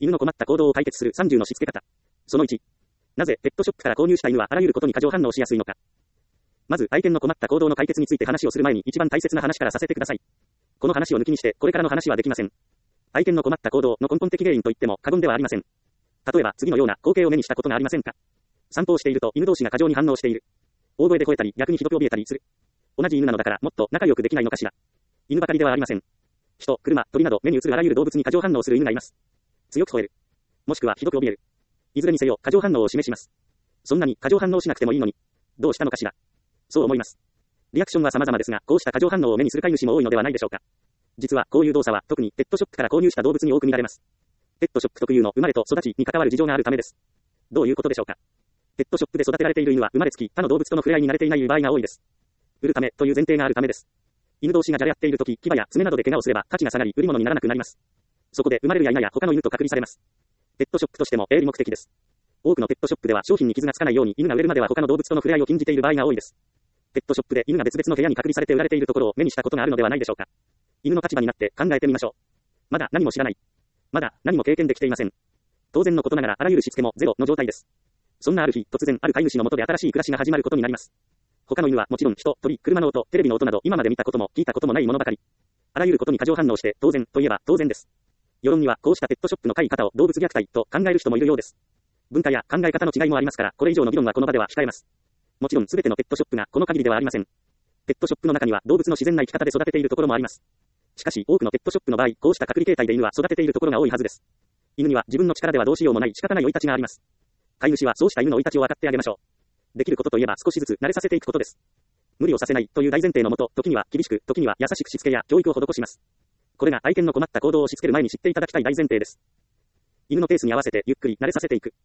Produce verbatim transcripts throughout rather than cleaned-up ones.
犬の困った行動を解決するさんじゅうのしつけ方。そのいち。なぜペットショップから購入した犬はあらゆることに過剰反応しやすいのか。まず愛犬の困った行動の解決について話をする前に一番大切な話からさせてください。この話を抜きにしてこれからの話はできません。愛犬の困った行動の根本的原因といっても過言ではありません。例えば次のような光景を目にしたことがありませんか。散歩をしていると犬同士が過剰に反応している。大声で吠えたり逆にひどく怯えたりする。同じ犬なのだからもっと仲良くできないのかしら。犬ばかりではありません。人、車、鳥など目に映るあらゆる動物に過剰反応する犬がいます。強く吠える。もしくはひどく怯える。いずれにせよ過剰反応を示します。そんなに過剰反応しなくてもいいのに、どうしたのかしら。そう思います。リアクションは様々ですが、こうした過剰反応を目にする飼い主も多いのではないでしょうか。実はこういう動作は特にペットショップから購入した動物に多く見られます。ペットショップ特有の生まれと育ちに関わる事情があるためです。どういうことでしょうか。ペットショップで育てられている犬は生まれつき他の動物との触れ合いに慣れていない場合が多いです。売るためという前提があるためです。犬同士がじゃれ合っているとき、牙や爪などで怪我をすれば価値が下がり売り物にならなくなります。そこで生まれるや否や他の犬と隔離されます。ペットショップとしても営利目的です。多くのペットショップでは商品に傷がつかないように犬が売れるまでは他の動物との触れ合いを禁じている場合が多いです。ペットショップで犬が別々の部屋に隔離されて売られているところを目にしたことがあるのではないでしょうか。犬の立場になって考えてみましょう。まだ何も知らない。まだ何も経験できていません。当然のことながらあらゆるしつけもゼロの状態です。そんなある日、突然ある飼い主の下で新しい暮らしが始まることになります。他の犬はもちろん人、鳥、車の音、テレビの音など今まで見たことも聞いたこともないものばかり。あらゆることに過剰反応して当然といえば当然です。世論にはこうしたペットショップの飼い方を動物虐待と考える人もいるようです。文化や考え方の違いもありますから、これ以上の議論はこの場では控えます。もちろん全てのペットショップがこの限りではありません。ペットショップの中には動物の自然な生き方で育てているところもあります。しかし多くのペットショップの場合、こうした隔離形態で犬は育てているところが多いはずです。犬には自分の力ではどうしようもない仕方ない生い立ちがあります。飼い主はそうした犬の生い立ちを分かってあげましょう。できることといえば少しずつ慣れさせていくことです。無理をさせないという大前提のもと、時には厳しく、時には優しくしつけや教育を施します。これが愛犬の困った行動をしつける前に知っていただきたい大前提です。犬のペースに合わせてゆっくり慣れさせていく。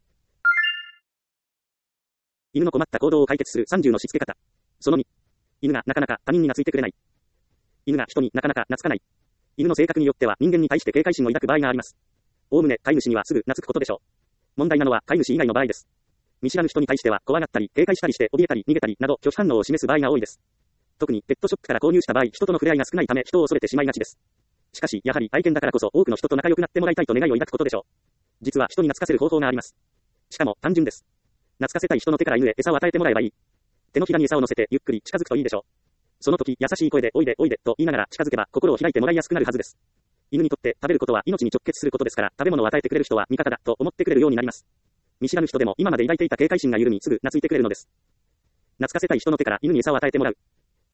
犬の困った行動を解決するさんじゅうのしつけ方。そのに。犬がなかなか他人に懐いてくれない。犬が人になかなか懐かない。犬の性格によっては人間に対して警戒心を抱く場合があります。おおむね飼い主にはすぐ懐くことでしょう。問題なのは飼い主以外の場合です。見知らぬ人に対しては怖がったり警戒したりして怯えたり逃げたりなど拒否反応を示す場合が多いです。特にペットショップから購入した場合、人との触れ合いが少ないため人を恐れてしまいがちです。しかしやはり愛犬だからこそ多くの人と仲良くなってもらいたいと願いを抱くことでしょう。実は人に懐かせる方法があります。しかも単純です。懐かせたい人の手から犬へ餌を与えてもらえばいい。手のひらに餌を乗せてゆっくり近づくといいでしょう。その時優しい声でおいでおいでと言いながら近づけば心を開いてもらいやすくなるはずです。犬にとって食べることは命に直結することですから、食べ物を与えてくれる人は味方だと思ってくれるようになります。見知らぬ人でも今まで抱いていた警戒心が緩みすぐ懐いてくれるのです。懐かせたい人の手から犬に餌を与えてもらう。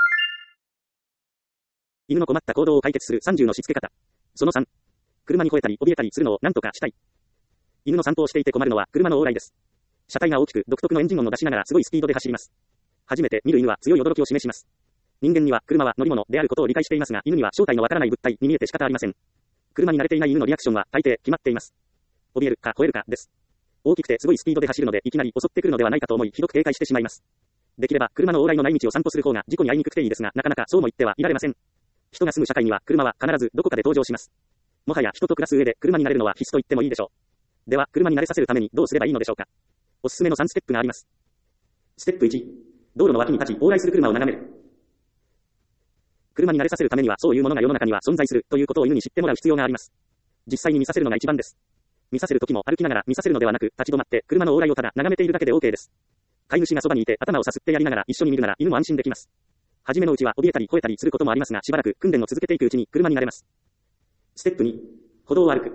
犬の困った行動を解決するさんじゅうのしつけ方。そのさん。車に吠えたり怯えたりするのを何とかしたい。犬の散歩をしていて困るのは車の往来です。車体が大きく独特のエンジン音を出しながらすごいスピードで走ります。初めて見る犬は強い驚きを示します。人間には車は乗り物であることを理解していますが、犬には正体のわからない物体に見えて仕方ありません。車に慣れていない犬のリアクションは大抵決まっています。怯えるか吠えるかです。大きくてすごいスピードで走るのでいきなり襲ってくるのではないかと思いひどく警戒してしまいます。できれば車の往来のない道を散歩する方が事故に遭いにくくていいですが、なかなかそうも言ってはいられません。人が住む社会には車は必ずどこかで登場します。もはや人と暮らす上で車に慣れるのは必須と言ってもいいでしょう。では車に慣れさせるためにどうすればいいのでしょうか。おすすめのさんステップがあります。ステップいち、道路の脇に立ち往来する車を眺める。車に慣れさせるためにはそういうものが世の中には存在するということを犬に知ってもらう必要があります。実際に見させるのが一番です。見させるときも歩きながら見させるのではなく、立ち止まって車の往来をただ眺めているだけで OK です。飼い主がそばにいて頭をさすってやりながら一緒に見るなら犬も安心できます。初めのうちは怯えたり吠えたりすることもありますが、しばらく訓練を続けていくうちに車に慣れます。ステップに、歩道を歩く。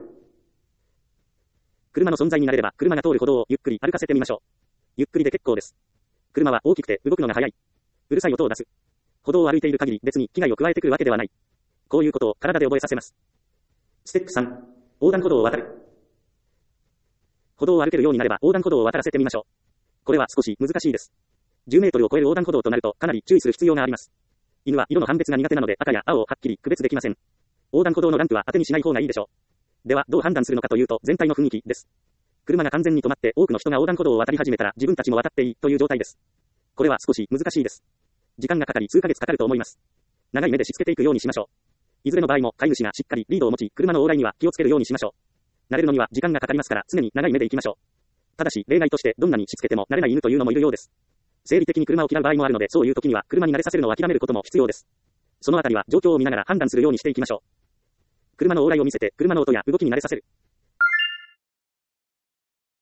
車の存在に慣れれば車が通る歩道をゆっくり歩かせてみましょう。ゆっくりで結構です。車は大きくて動くのが速い。うるさい音を出す。歩道を歩いている限り別に危害を加えてくるわけではない。こういうことを体で覚えさせます。ステップさん、横断歩道を渡る。歩道を歩けるようになれば横断歩道を渡らせてみましょう。これは少し難しいです。じゅうメートルを超える横断歩道となるとかなり注意する必要があります。犬は色の判別が苦手なので赤や青をはっきり区別できません。横断歩道のランプは当てにしない方がいいでしょう。ではどう判断するのかというと全体の雰囲気です。車が完全に止まって多くの人が横断歩道を渡り始めたら自分たちも渡っていいという状態です。これは少し難しいです。時間がかかり数ヶ月かかると思います。長い目でしつけていくようにしましょう。いずれの場合も飼い主がしっかりリードを持ち車の往来には気をつけるようにしましょう。慣れるのには時間がかかりますから常に長い目で行きましょう。ただし例外としてどんなにしつけても慣れない犬というのもいるようです。生理的に車を嫌う場合もあるのでそういう時には車に慣れさせるのを諦めることも必要です。そのあたりは状況を見ながら判断するようにしていきましょう。車の往来を見せて車の音や動きに慣れさせる。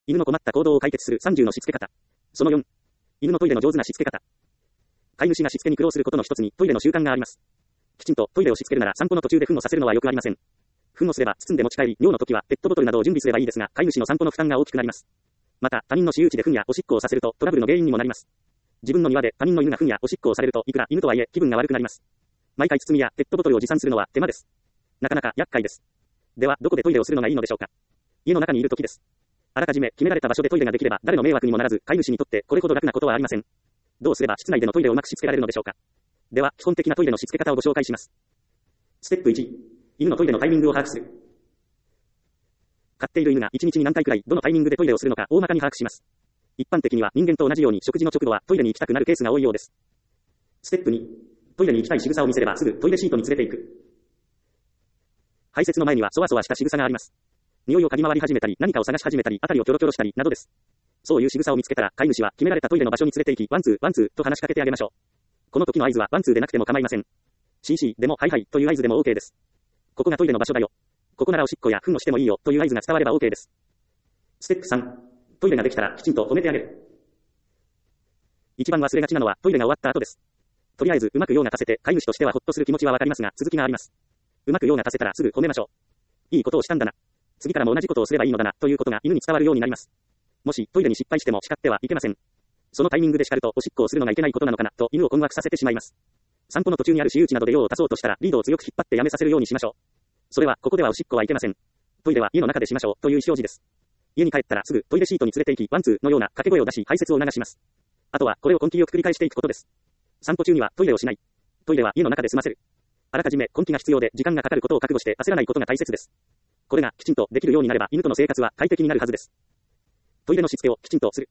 犬の困った行動を解決するさんじゅうのしつけ方。そのよん。犬のトイレの上手なしつけ方。飼い主がしつけに苦労することの一つにトイレの習慣があります。きちんとトイレをしつけるなら散歩の途中で糞をさせるのはよくありません。糞をすれば包んで持ち帰り、尿の時はペットボトルなどを準備すればいいですが、飼い主の散歩の負担が大きくなります。また、他人の私有地で糞やおしっこをさせるとトラブルの原因にもなります。自分の庭で他人の犬が糞やおしっこをされるといくら犬とはいえ気分が悪くなります。毎回包みやペットボトルを持参するのは手間です。なかなか厄介です。では、どこでトイレをするのがいいのでしょうか。家の中にいる時です。あらかじめ決められた場所でトイレができれば誰の迷惑にもならず、飼い主にとってこれほど楽なことはありません。どうすれば室内でのトイレをうまくしつけられるのでしょうか。では、基本的なトイレのしつけ方をご紹介します。ステップいち、犬のトイレのタイミングを把握する。飼っている犬がいちにちに何回くらいどのタイミングでトイレをするのか大まかに把握します。一般的には人間と同じように食事の直後はトイレに行きたくなるケースが多いようです。ステップに、トイレに行きたい仕草を見せればすぐトイレシートに連れて行く。排泄の前にはそわそわした仕草があります。匂いを嗅ぎ回り始めたり、何かを探し始めたり、辺りをキョロキョロしたりなどです。そういう仕草を見つけたら、飼い主は決められたトイレの場所に連れて行き、ワンツー、ワンツーと話しかけてあげましょう。この時の合図はワンツーでなくても構いません。シーシー でもハイハイという合図でも OK です。ここがトイレの場所だよ。ここならおしっこや糞をしてもいいよという合図が伝われば OK です。ステップさん、トイレができたらきちんと止めてあげる。一番忘れがちなのはトイレが終わった後です。とりあえずうまく用が足せて飼い主としてはほっとする気持ちはわかりますが続きがあります。うまく用が足せたらすぐ止めましょう。いいことをしたんだな。次からも同じことをすればいいのだなということが犬に伝わるようになります。もしトイレに失敗しても叱ってはいけません。そのタイミングで叱るとおしっこをするのがいけないことなのかなと犬を困惑させてしまいます。散歩の途中にある私有地などで用を足そうとしたらリードを強く引っ張ってやめさせるようにしましょう。それはここではおしっこはいけません。トイレは家の中でしましょうという意思表示です。家に帰ったらすぐトイレシートに連れて行きワンツーのような掛け声を出し排泄を促します。あとはこれを根気よく繰り返していくことです。散歩中にはトイレをしない。トイレは家の中で済ませる。あらかじめ根気が必要で時間がかかることを覚悟して焦らないことが大切です。これがきちんとできるようになれば犬との生活は快適になるはずです。トイレのしつけをきちんとする。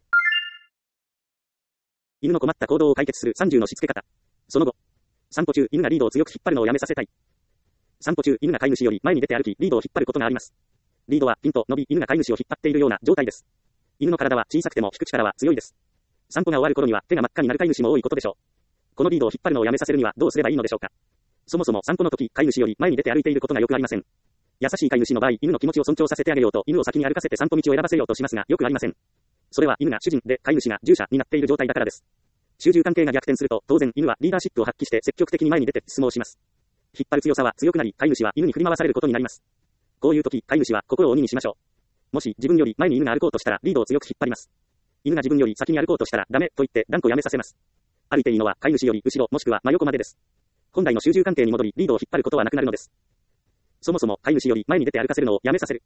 犬の困った行動を解決するさんじゅうのしつけ方。その後、散歩中犬がリードを強く引っ張るのをやめさせたい。散歩中犬が飼い主より前に出て歩きリードを引っ張ることがあります。リードはピンと伸び犬が飼い主を引っ張っているような状態です。犬の体は小さくても引く力は強いです。散歩が終わる頃には手が真っ赤になる飼い主も多いことでしょう。このリードを引っ張るのをやめさせるにはどうすればいいのでしょうか。そもそも散歩の時飼い主より前に出て歩いていることがよくありません。優しい飼い主の場合、犬の気持ちを尊重させてあげようと犬を先に歩かせて散歩道を選ばせようとしますがよくありません。それは犬が主人で飼い主が従者になっている状態だからです。主従関係が逆転すると当然犬はリーダーシップを発揮して積極的に前に出て質問します。引っ張る強さは強くなり飼い主は犬に振り回されることになります。こういう時飼い主は心を鬼にしましょう。もし自分より前に犬が歩こうとしたらリードを強く引っ張ります。犬が自分より先に歩こうとしたらダメと言って断固やめさせます。歩いていいのは飼い主より後ろもしくは真横までです。本来の主従関係に戻りリードを引っ張ることはなくなるのです。そもそも飼い主より前に出て歩かせるのをやめさせる。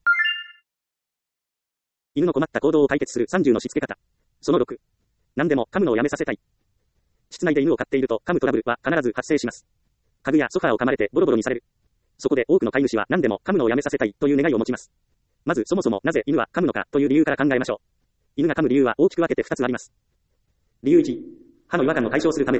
犬の困った行動を解決するさんじゅうのしつけ方。そのろく。何でも噛むのをやめさせたい。室内で犬を飼っていると噛むトラブルは必ず発生します。家具やソファーを噛まれてボロボロにされる。そこで多くの飼い主は何でも噛むのをやめさせたいという願いを持ちます。まずそもそもなぜ犬は噛むのかという理由から考えましょう。犬が噛む理由は大きく分けてふたつあります。理由いち、歯の違和感を解消するため。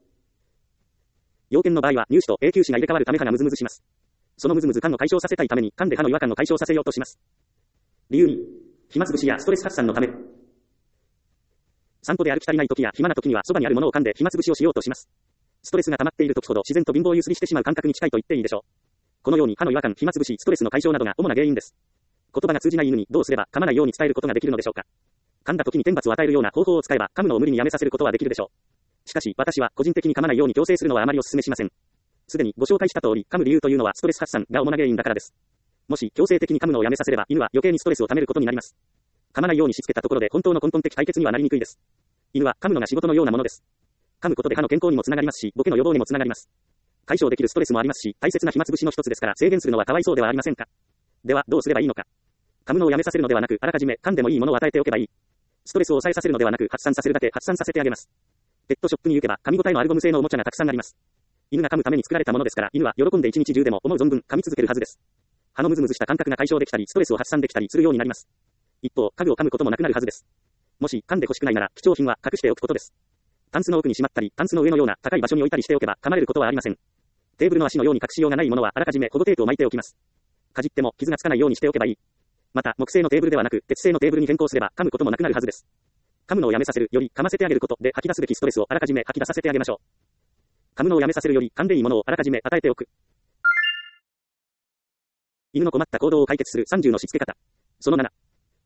要件の場合は乳歯と永久歯が入れ替わるため歯がムズムズします。そのムズムズ感を解消させたいために噛んで歯の違和感を解消させようとします。理由に、暇つぶしやストレス発散のため。散歩で歩き足りない時や暇な時にはそばにあるものを噛んで暇つぶしをしようとします。ストレスが溜まっている時ほど自然と貧乏ゆすりしてしまう感覚に近いと言っていいでしょう。このように歯の違和感、暇つぶし、ストレスの解消などが主な原因です。言葉が通じない犬にどうすれば噛まないように伝えることができるのでしょうか。噛んだ時に天罰を与えるような方法を使えば噛むのを無理にやめさせることはできるでしょう。しかし私は個人的に噛まないように強制するのはあまりお勧めしません。すでにご紹介した通り噛む理由というのはストレス発散が主な原因だからです。もし強制的に噛むのをやめさせれば犬は余計にストレスを溜めることになります。噛まないようにしつけたところで本当の根本的解決にはなりにくいです。犬は噛むのが仕事のようなものです。噛むことで歯の健康にもつながりますし、ボケの予防にもつながります。解消できるストレスもありますし、大切な暇つぶしの一つですから制限するのはかわいそうではありませんか。ではどうすればいいのか。噛むのをやめさせるのではなく、あらかじめ噛んでもいいものを与えておけばいい。ストレスを抑えさせるのではなく、発散させるだけ発散させてあげます。ペットショップに行けば噛み応えのあるゴム製のおもちゃがたくさんあります。犬が噛むために作られたものですから、犬は喜んで一日中でも思う存分噛み続けるはずです。歯のムズムズした感覚が解消できたり、ストレスを発散できたりするようになります。一方、家具を噛むこともなくなるはずです。もし噛んで欲しくないなら、貴重品は隠しておくことです。タンスの奥にしまったり、タンスの上のような高い場所に置いたりしておけば噛まれることはありません。テーブルの足のように隠しようがないものはあらかじめ保護テープを巻いておきます。かじっても傷がつかないようにしておけばいい。また、木製のテーブルではなく、鉄製のテーブルに変更すれば噛むこともなくなるはずです。噛むのをやめさせるより噛ませてあげることで吐き出すべきストレスをあらかじめ吐き出させてあげましょう。噛むのをやめさせるより噛んでいいものをあらかじめ与えておく。犬の困った行動を解決するさんじゅうのしつけ方。そのなな。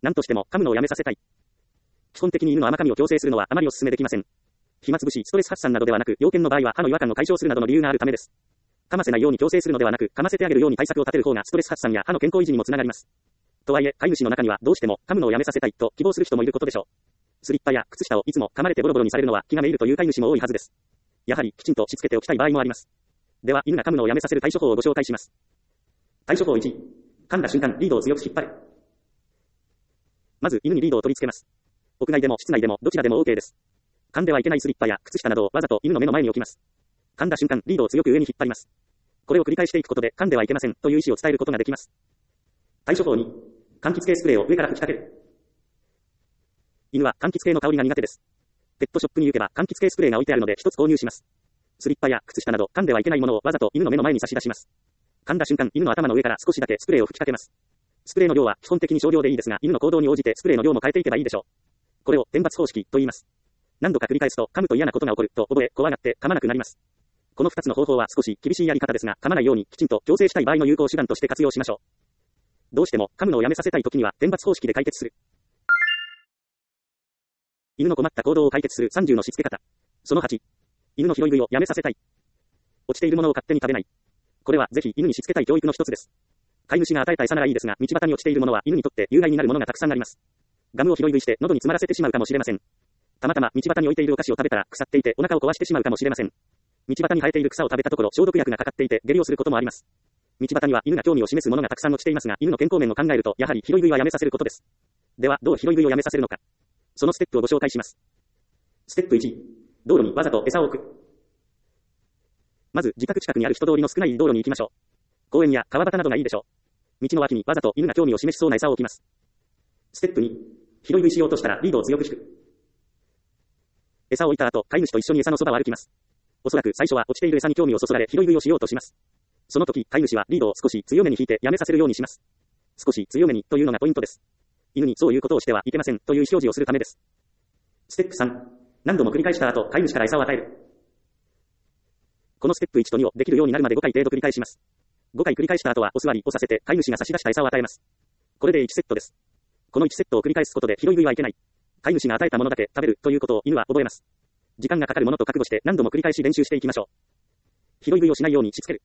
何としても噛むのをやめさせたい。基本的に犬の甘噛みを強制するのはあまりお勧めできません。暇つぶし、ストレス発散などではなく、要件の場合は歯の違和感を解消するなどの理由があるためです。噛ませないように強制するのではなく、噛ませてあげるように対策を立てる方がストレス発散や歯の健康維持にもつながります。とはいえ、飼い主の中にはどうしても噛むのをやめさせたいと希望する人もいることでしょう。スリッパや靴下をいつも噛まれてボロボロにされるのは気がめいるという飼い主も多いはずです。やはりきちんとしつけておきたい場合もあります。では、犬が噛むのをやめさせる対処法をご紹介します。対処法いち、噛んだ瞬間、リードを強く引っ張る。まず、犬にリードを取り付けます。屋外でも室内でもどちらでも OK です。噛んではいけないスリッパや靴下などをわざと犬の目の前に置きます。噛んだ瞬間、リードを強く上に引っ張ります。これを繰り返していくことで噛んではいけませんという意思を伝えることができます。対処法に、柑橘系スプレーを上から吹きかける。犬は柑橘系の香りが苦手です。ペットショップに行けば柑橘系スプレーが置いてあるので一つ購入します。スリッパや靴下など噛んではいけないものをわざと犬の目の前に差し出します。噛んだ瞬間、犬の頭の上から少しだけスプレーを吹きかけます。スプレーの量は基本的に少量でいいですが、犬の行動に応じてスプレーの量も変えていけばいいでしょう。これを天罰方式と言います。何度か繰り返すと噛むと嫌なことが起こると覚え、怖がって噛まなくなります。この二つの方法は少し厳しいやり方ですが、噛まないようにきちんと強制したい場合の有効手段として活用しましょう。どうしても噛むのをやめさせたいときには天罰方式で解決する。犬の困った行動を解決するさんじゅうのしつけ方。そのはち、犬の拾い食いをやめさせたい。落ちているものを勝手に食べない。これはぜひ犬にしつけたい教育の一つです。飼い主が与えた餌ならいいですが、道端に落ちているものは犬にとって有害になるものがたくさんあります。ガムを拾い食いして喉に詰まらせてしまうかもしれません。たまたま道端に置いているお菓子を食べたら腐っていてお腹を壊してしまうかもしれません。道端に生えている草を食べたところ消毒薬がかかっていて下痢をすることもあります。道端には犬が興味を示すものがたくさん落ちていますが、犬の健康面を考えるとやはり拾い食いはやめさせることです。では、どう拾い食いをやめさせるのか。そのステップをご紹介します。ステップいち、道路にわざと餌を置く。まず自宅近くにある人通りの少ない道路に行きましょう。公園や川端などがいいでしょう。道の脇にわざと犬が興味を示しそうな餌を置きます。ステップに、拾い食いしようとしたらリードを強く引く。餌を置いた後、飼い主と一緒に餌のそばを歩きます。おそらく最初は落ちている餌に興味をそそられ拾い食いをしようとします。その時、飼い主はリードを少し強めに引いてやめさせるようにします。少し強めにというのがポイントです。犬にそういうことをしてはいけませんという意思表示をするためです。ステップさん、何度も繰り返した後、飼い主から餌を与える。このステップいちとにをできるようになるまでごかい程度繰り返します。ごかい繰り返した後はお座りをさせて飼い主が差し出した餌を与えます。これでいちセットです。このいちセットを繰り返すことで拾い食いはいけない。飼い主が与えたものだけ食べるということを犬は覚えます。時間がかかるものと覚悟して何度も繰り返し練習していきましょう。拾い食いをしないようにしつける。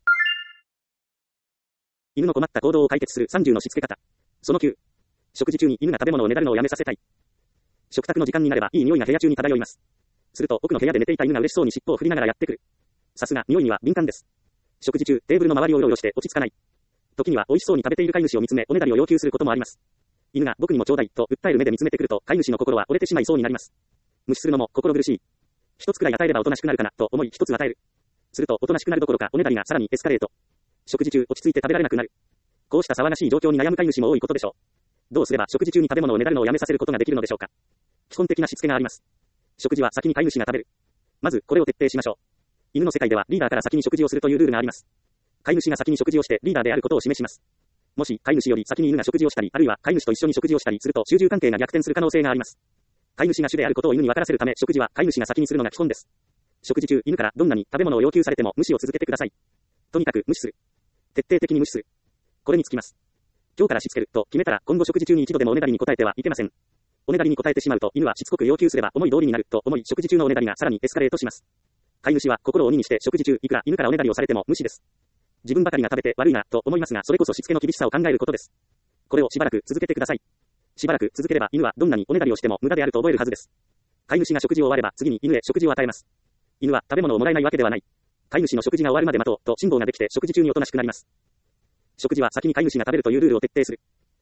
犬の困った行動を解決するさんじゅうのしつけ方。そのきゅう、食事中に犬が食べ物をねだるのをやめさせたい。食卓の時間になればいい匂いが部屋中に漂います。すると奥の部屋で寝ていた犬が嬉しそうに尻尾を振りながらやってくる。さすが匂いには敏感です。食事中テーブルの周りをうろうろして落ち着かない。時には美味しそうに食べている飼い主を見つめおねだりを要求することもあります。犬が僕にもちょうだいと訴える目で見つめてくると飼い主の心は折れてしまいそうになります。無視するのも心苦しい。一つくらい与えればおとなしくなるかなと思い一つ与える。するとおとなしくなるどころかおねだりがさらにエスカレート。食事中落ち着いて食べられなくなる。こうした騒がしい状況に悩む飼い主も多いことでしょう。どうすれば食事中に食べ物をねだるのをやめさせることができるのでしょうか。基本的なしつけがあります。食事は先に飼い主が食べる。まずこれを徹底しましょう。犬の世界ではリーダーから先に食事をするというルールがあります。飼い主が先に食事をしてリーダーであることを示します。もし飼い主より先に犬が食事をしたり、あるいは飼い主と一緒に食事をしたりすると主従関係が逆転する可能性があります。飼い主が主であることを犬に分からせるため食事は飼い主が先にするのが基本です。食事中犬からどんなに食べ物を要求されても無視を続けてください。とにかく無視する。徹底的に無視する。これにつきます。今日からしつけると決めたら今後食事中に一度でもおねだりに答えてはいけません。おねだりに答えてしまうと犬はしつこく要求すれば思い通りになると思い食事中のおねだりがさらにエスカレートします。飼い主は心を鬼にして食事中いくら犬からおねだりをされても無視です。自分ばかりが食べて悪いなと思いますがそれこそしつけの厳しさを考えることです。これをしばらく続けてください。しばらく続ければ犬はどんなにおねだりをしても無駄であると覚えるはずです。飼い主が食事を終われば次に犬へ食事を与えます。犬は食べ物をもらえないわけではない。飼い主の食事が終わるまで待とうと辛抱ができて食事中におとなしくなります。食事は先に飼い主が食べるというルールを徹底する。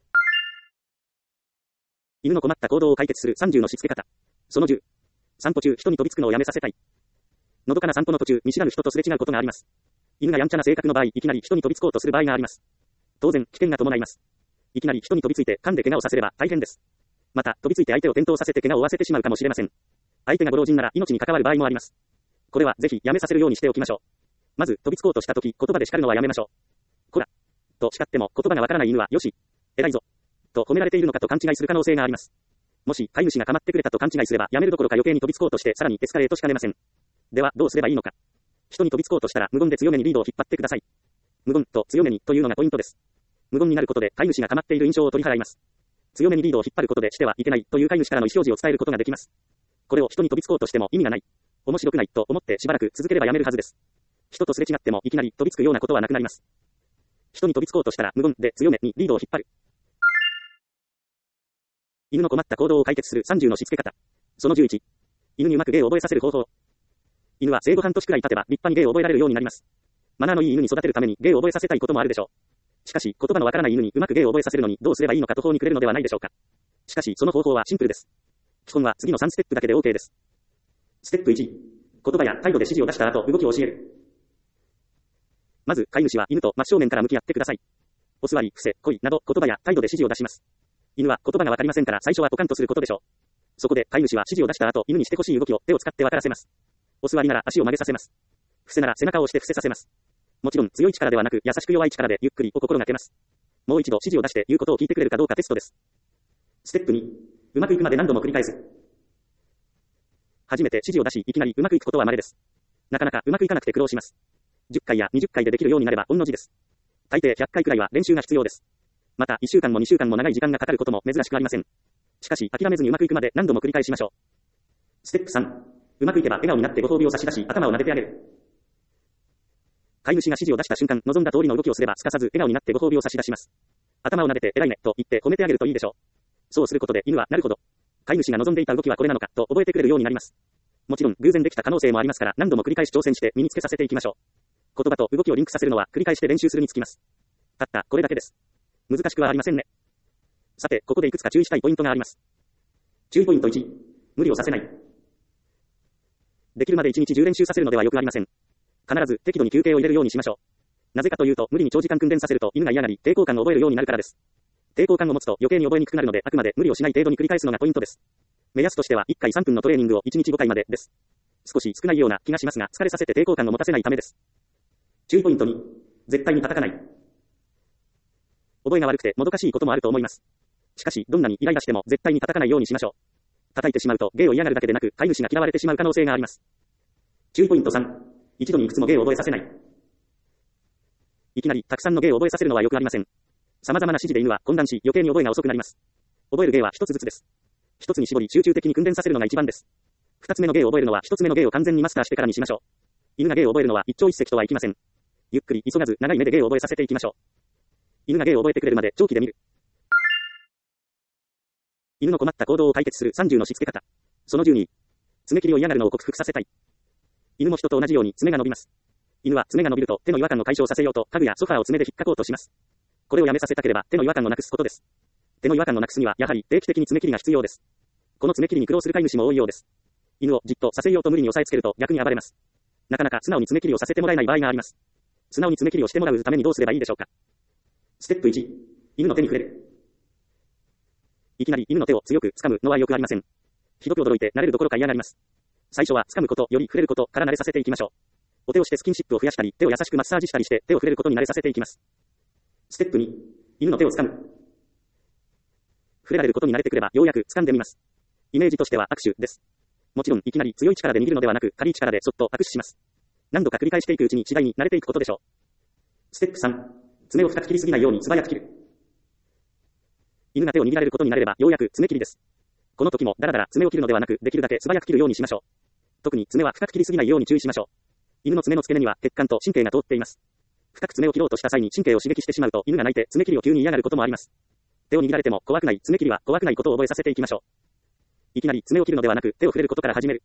犬の困った行動を解決するさんじゅうのしつけ方。そのじゅう、散歩中人に飛びつくのをやめさせたい。のどかな散歩の途中見知らぬ人とすれ違うことがあります。犬がやんちゃな性格の場合いきなり人に飛びつこうとする場合があります。当然危険が伴います。いきなり人に飛びついて噛んで怪我をさせれば大変です。また飛びついて相手を転倒させて怪我を負わせてしまうかもしれません。相手がご老人なら命に関わる場合もあります。これはぜひやめさせるようにしておきましょう。まず飛びつこうとしたとき言葉で叱るのはやめましょう。こらと叱っても言葉がわからない犬はよし偉いぞと褒められているのかと勘違いする可能性があります。もし飼い主が構ってくれたと勘違いすればやめるどころか余計に飛びつこうとしてさらにエスカレートしかねません。ではどうすればいいのか。人に飛びつこうとしたら無言で強めにリードを引っ張ってください。無言と強めにというのがポイントです。無言になることで飼い主が構っている印象を取り払います。 強めにリードを引っ張ることでしてはいけないという飼い主からの意思表示を伝えることができます。これを人に飛びつこうとしても意味がない。面白くないと思ってしばらく続ければやめるはずです。人とすれ違ってもいきなり飛びつくようなことはなくなります。人に飛びつこうとしたら無言で強めにリードを引っ張る。犬の困った行動を解決するさんじゅうのしつけ方。そのじゅういち。犬にうまく芸を覚えさせる方法。犬は生後半年くらい経てば立派に芸を覚えられるようになります。マナーのいい犬に育てるために芸を覚えさせたいこともあるでしょう。しかし、言葉のわからない犬にうまく芸を覚えさせるのにどうすればいいのか途方に暮れるのではないでしょうか。しかし、その方法はシンプルです。基本は次のさんステップだけで OK です。ステップいち。言葉や態度で指示を出した後、動きを教える。まず、飼い主は犬と真正面から向き合ってください。お座り、伏せ、来いなど言葉や態度で指示を出します。犬は言葉がわかりませんから最初はポカンとすることでしょう。そこで飼い主は指示を出した後、犬にしてほしい動きを手を使ってわからせます。お座りなら足を曲げさせます。伏せなら背中を押して伏せさせます。もちろん強い力ではなく優しく弱い力でゆっくりを心がけます。もう一度指示を出して言うことを聞いてくれるかどうかテストです。ステップに、うまくいくまで何度も繰り返す。初めて指示を出し、いきなりうまくいくことは稀です。なかなかうまくいかなくて苦労します。じゅっかいやにじゅっかいでできるようになれば御の字です。大抵ひゃっかいくらいは練習が必要です。またいっしゅうかんもにしゅうかんも長い時間がかかることも珍しくありません。しかし諦めずにうまくいくまで何度も繰り返しましょう。ステップさん、うまくいけば笑顔になってご褒美を差し出し頭を撫でてあげる。飼い主が指示を出した瞬間、望んだ通りの動きをすればすかさず笑顔になってご褒美を差し出します。頭を撫でて偉いねと言って褒めてあげるといいでしょう。そうすることで犬はなるほど、飼い主が望んでいた動きはこれなのかと覚えてくれるようになります。もちろん偶然できた可能性もありますから何度も繰り返し挑戦して身につけさせていきましょう。言葉と動きをリンクさせるのは繰り返して練習するにつきます。たったこれだけです。難しくはありませんね。さて、ここでいくつか注意したいポイントがあります。注意ポイントいち、無理をさせない。できるまでいちにちじゅう練習させるのではよくありません。必ず適度に休憩を入れるようにしましょう。なぜかというと、無理に長時間訓練させると犬が嫌がり、抵抗感を覚えるようになるからです。抵抗感を持つと余計に覚えにくくなるので、あくまで無理をしない程度に繰り返すのがポイントです。目安としてはいっかいさんぷんのトレーニングをいちにちごかいまでです。少し少ないような気がしますが、疲れさせて抵抗感を持たせないためです。注意ポイントに、絶対に叩かない。覚えが悪くてもどかしいこともあると思います。しかし、どんなにイライラしても絶対に叩かないようにしましょう。叩いてしまうと芸を嫌がるだけでなく、飼い主が嫌われてしまう可能性があります。注意ポイントさん、一度にいくつも芸を覚えさせない。いきなりたくさんの芸を覚えさせるのはよくありません。様々な指示で犬は混乱し余計に覚えが遅くなります。覚える芸は一つずつです。一つに絞り集中的に訓練させるのが一番です。二つ目の芸を覚えるのは一つ目の芸を完全にマスターしてからにしましょう。犬が芸を覚えるのは一朝一夕とはいきません。ゆっくり急がず長い目で芸を覚えさせていきましょう。犬が芸を覚えてくれるまで長期で見る。犬の困った行動を解決するさんじゅうのしつけ方。そのじゅうに、爪切りを嫌がるのを克服させたい。犬も人と同じように爪が伸びます。犬は爪が伸びると手の違和感を解消させようと家具やソファーを爪で引っかこうとします。これをやめさせたければ手の違和感をなくすことです。手の違和感をなくすにはやはり定期的に爪切りが必要です。この爪切りに苦労する飼い主も多いようです。犬をじっとさせようと無理に押さえつけると逆に暴れます。なかなか素直に爪切りをさせてもらえない場合があります。素直に爪切りをしてもらうためにどうすればいいでしょうか。ステップいち、犬の手に触れる。いきなり犬の手を強く掴むのはよくありません。ひどく驚いて慣れるどころか嫌がります。最初は掴むことより触れることから慣れさせていきましょう。お手をしてスキンシップを増やしたり、手を優しくマッサージしたりして手を触れることに慣れさせていきます。ステップに、犬の手を掴む。触れられることに慣れてくればようやく掴んでみます。イメージとしては握手です。もちろんいきなり強い力で握るのではなく、軽い力でそっと握手します。何度か繰り返していくうちに次第に慣れていくことでしょう。ステップさん、爪を深く切りすぎないように素早く切る。犬が手を握られることになれればようやく爪切りです。この時もだらだら爪を切るのではなく、できるだけ素早く切るようにしましょう。特に爪は深く切りすぎないように注意しましょう。犬の爪の付け根には血管と神経が通っています。深く爪を切ろうとした際に神経を刺激してしまうと犬が泣いて爪切りを急に嫌がることもあります。手を握られても怖くない、爪切りは怖くないことを覚えさせていきましょう。いきなり爪を切るのではなく手を触れることから始める。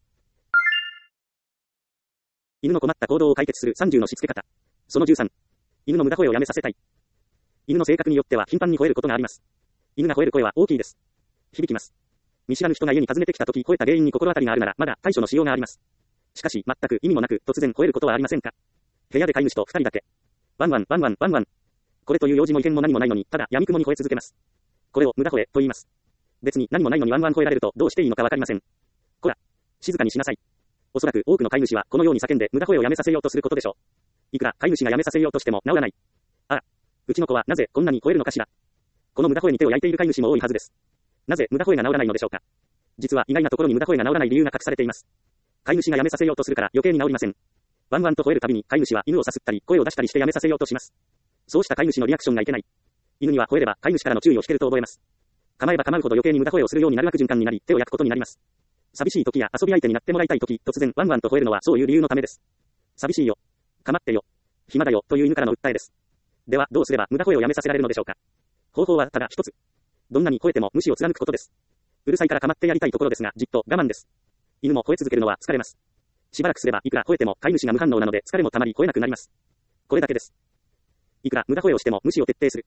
犬の困った行動を解決するさんじゅうのしつけ方。そのじゅうさん、犬の無駄吠えをやめさせたい。犬の性格によっては頻繁に吠えることがあります。犬が吠える声は大きいです。響きます。見知らぬ人が家に訪ねてきたとき吠えた原因に心当たりがあるならまだ対処のしようがあります。しかし全く意味もなく突然吠えることはありませんか。部屋で飼い主と二人だけ。ワンワンワンワンワンワン。これという用事も異変も何もないのにただ闇雲に吠え続けます。これを無駄吠えと言います。別に何もないのにワンワン吠えられるとどうしていいのかわかりません。こら、静かにしなさい。おそらく多くの飼い主はこのように叫んで無駄吠えをやめさせようとすることでしょう。いくら飼い主がやめさせようとしても治らない。あら、うちの子はなぜこんなに吠えるのかしら。この無駄吠えに手を焼いている飼い主も多いはずです。なぜ無駄吠えが治らないのでしょうか。実は意外なところに無駄吠えが治らない理由が隠されています。飼い主がやめさせようとするから余計に治りません。ワンワンと吠えるたびに飼い主は犬をさすったり声を出したりしてやめさせようとします。そうした飼い主のリアクションがいけない。犬には吠えれば飼い主からの注意を引けると覚えます。 構えば構うほど余計に無駄吠えをするようになる悪循環になり、手を焼くことになります。寂しい時や遊び相手になってもらいたい時、突然ワンワンと吠えるのはそういう理由のためです。寂しいよ。構ってよ。暇だよという犬からの訴えです。では、どうすれば無駄吠えをやめさせられるのでしょうか。方法はただ一つ。どんなに吠えても無視を貫くことです。うるさいから構ってやりたいところですが、じっと我慢です。犬も吠え続けるのは疲れます。しばらくすればいくら吠えても飼い主が無反応なので疲れもたまり吠えなくなります。これだけです。いくら無駄吠えをしても無視を徹底する。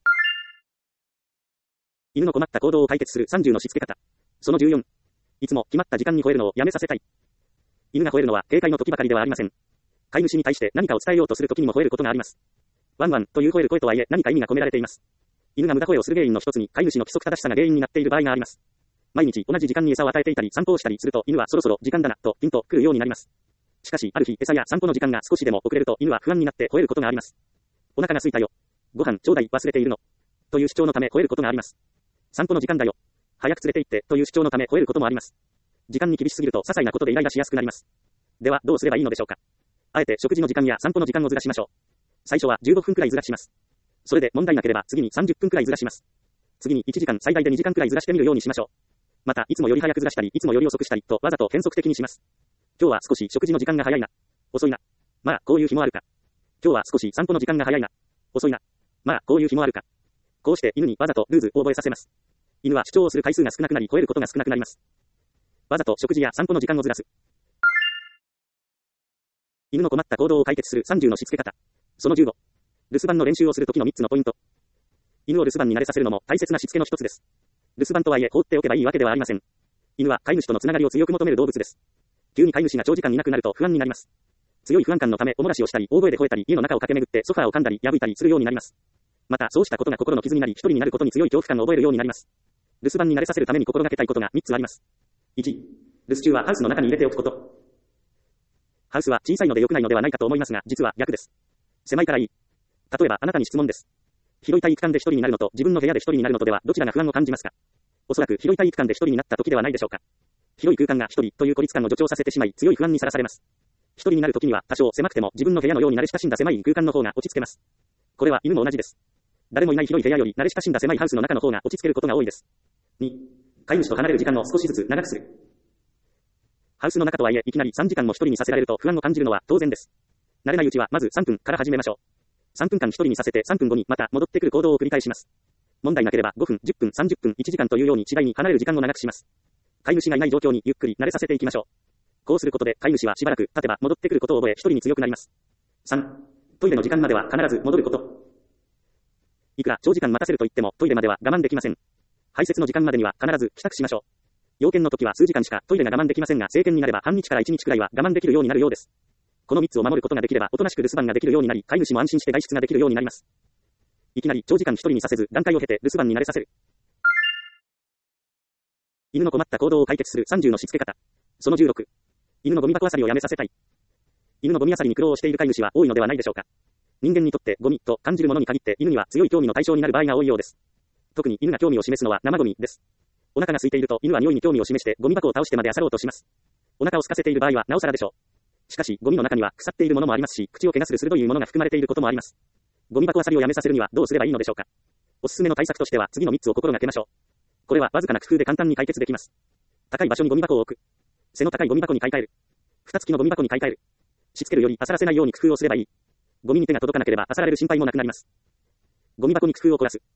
犬の困った行動を解決するさんじゅうのしつけ方。そのじゅうよん。いつも決まった時間に吠えるのをやめさせたい。犬が吠えるのは警戒の時ばかりではありません。飼い主に対して何かを伝えようとする時にも吠えることがあります。ワンワンという吠える声とはいえ何か意味が込められています。犬が無駄吠えをする原因の一つに飼い主の規則正しさが原因になっている場合があります。毎日同じ時間に餌を与えていたり散歩をしたりすると犬はそろそろ時間だなとピンと来るようになります。しかしある日餌や散歩の時間が少しでも遅れると犬は不安になって吠えることがあります。お腹が空いたよ。ご飯ちょうだい忘れているの。という主張のため吠えることがあります。散歩の時間だよ。早く連れて行ってという主張のため吠えることもあります。時間に厳しすぎると些細なことでイライラしやすくなります。ではどうすればいいのでしょうか。あえて食事の時間や散歩の時間をずらしましょう。最初はじゅうごふんくらいずらします。それで問題なければ次にさんじゅっぷんくらいずらします。次にいちじかん最大でにじかんくらいずらしてみるようにしましょう。またいつもより早くずらしたりいつもより遅くしたりとわざと変則的にします。今日は少し食事の時間が早いな。遅いな。まあこういう日もあるか。今日は少し散歩の時間が早いな。遅いな。まあこういう日もあるか。こうして犬にわざとルーズを覚えさせます。犬は主張をする回数が少なくなり吠えることが少なくなります。わざと食事や散歩の時間をずらす。犬の困った行動を解決するさんじゅうのしつけ方。そのじゅうご。留守番の練習をするときのみっつのポイント。犬を留守番に慣れさせるのも大切なしつけの一つです。留守番とはいえ放っておけばいいわけではありません。犬は飼い主とのつながりを強く求める動物です。急に飼い主が長時間いなくなると不安になります。強い不安感のためおもらしをしたり大声で吠えたり家の中を駆け巡ってソファーを噛んだり破いたりするようになります。またそうしたことが心の傷になり一人になることに強い恐怖感を覚えるようになります。留守番に慣れさせるために心がけたいことがみっつあります。いち. 留守中はハウスの中に入れておくこと。ハウスは小さいので良くないのではないかと思いますが実は逆です。狭いからいい。例えばあなたに質問です。広い体育館で一人になるのと自分の部屋で一人になるのとではどちらが不安を感じますか。おそらく広い体育館で一人になった時ではないでしょうか。広い空間が一人という孤立感を助長させてしまい強い不安にさらされます。一人になる時には多少狭くても自分の部屋のように慣れ親しんだ狭い空間の方が落ち着けます。これは犬も同じです。誰もいない広い部屋より慣れ親しんだ狭いハウスの中の方が落ち着けることが多いです。に. 飼い主と離れる時間を少しずつ長くする。ハウスの中とはいえいきなりさんじかんも一人にさせられると不安を感じるのは当然です。慣れないうちはまずさんぷんから始めましょう。さんぷんかん一人にさせてさんぷんごにまた戻ってくる行動を繰り返します。問題なければごふん、じゅっぷん、さんじゅっぷん、いちじかんというように次第に離れる時間を長くします。飼い主がいない状況にゆっくり慣れさせていきましょう。こうすることで飼い主はしばらく経てば戻ってくることを覚え一人に強くなります。さん. トイレの時間までは必ず戻ること。いくら長時間待たせると言ってもトイレまでは我慢できません。排泄の時間までには必ず帰宅しましょう。要件の時は数時間しかトイレが我慢できませんが成犬になれば半日からいちにちくらいは我慢できるようになるようです。このみっつを守ることができればおとなしく留守番ができるようになり飼い主も安心して外出ができるようになります。いきなり長時間一人にさせず段階を経て留守番に慣れさせる。犬の困った行動を解決するさんじゅうのしつけ方。そのじゅうろく。犬のゴミ箱漁りをやめさせたい。犬のゴミ漁りに苦労をしている飼い主は多いのではないでしょうか。人間にとってゴミと感じるものに限って犬には強い興味の対象になる場合が多いようです。特に犬が興味を示すのは生ゴミです。お腹が空いていると犬は匂いに興味を示してゴミ箱を倒してまで漁ろうとします。お腹を空かせている場合はなおさらでしょう。しかしゴミの中には腐っているものもありますし口を怪我する鋭いものが含まれていることもあります。ゴミ箱漁りをやめさせるにはどうすればいいのでしょうか。おすすめの対策としては次のみっつを心がけましょう。これはわずかな工夫で簡単に解決できます。高い場所にゴミ箱を置く。背の高いゴミ箱に買い替える。蓋付きのゴミ箱に買い替える。しつけるより漁らせないように工夫をすればいい。ゴミに手が届かなければ漁られる心配もなくなります。ゴミ箱に工夫を凝らす。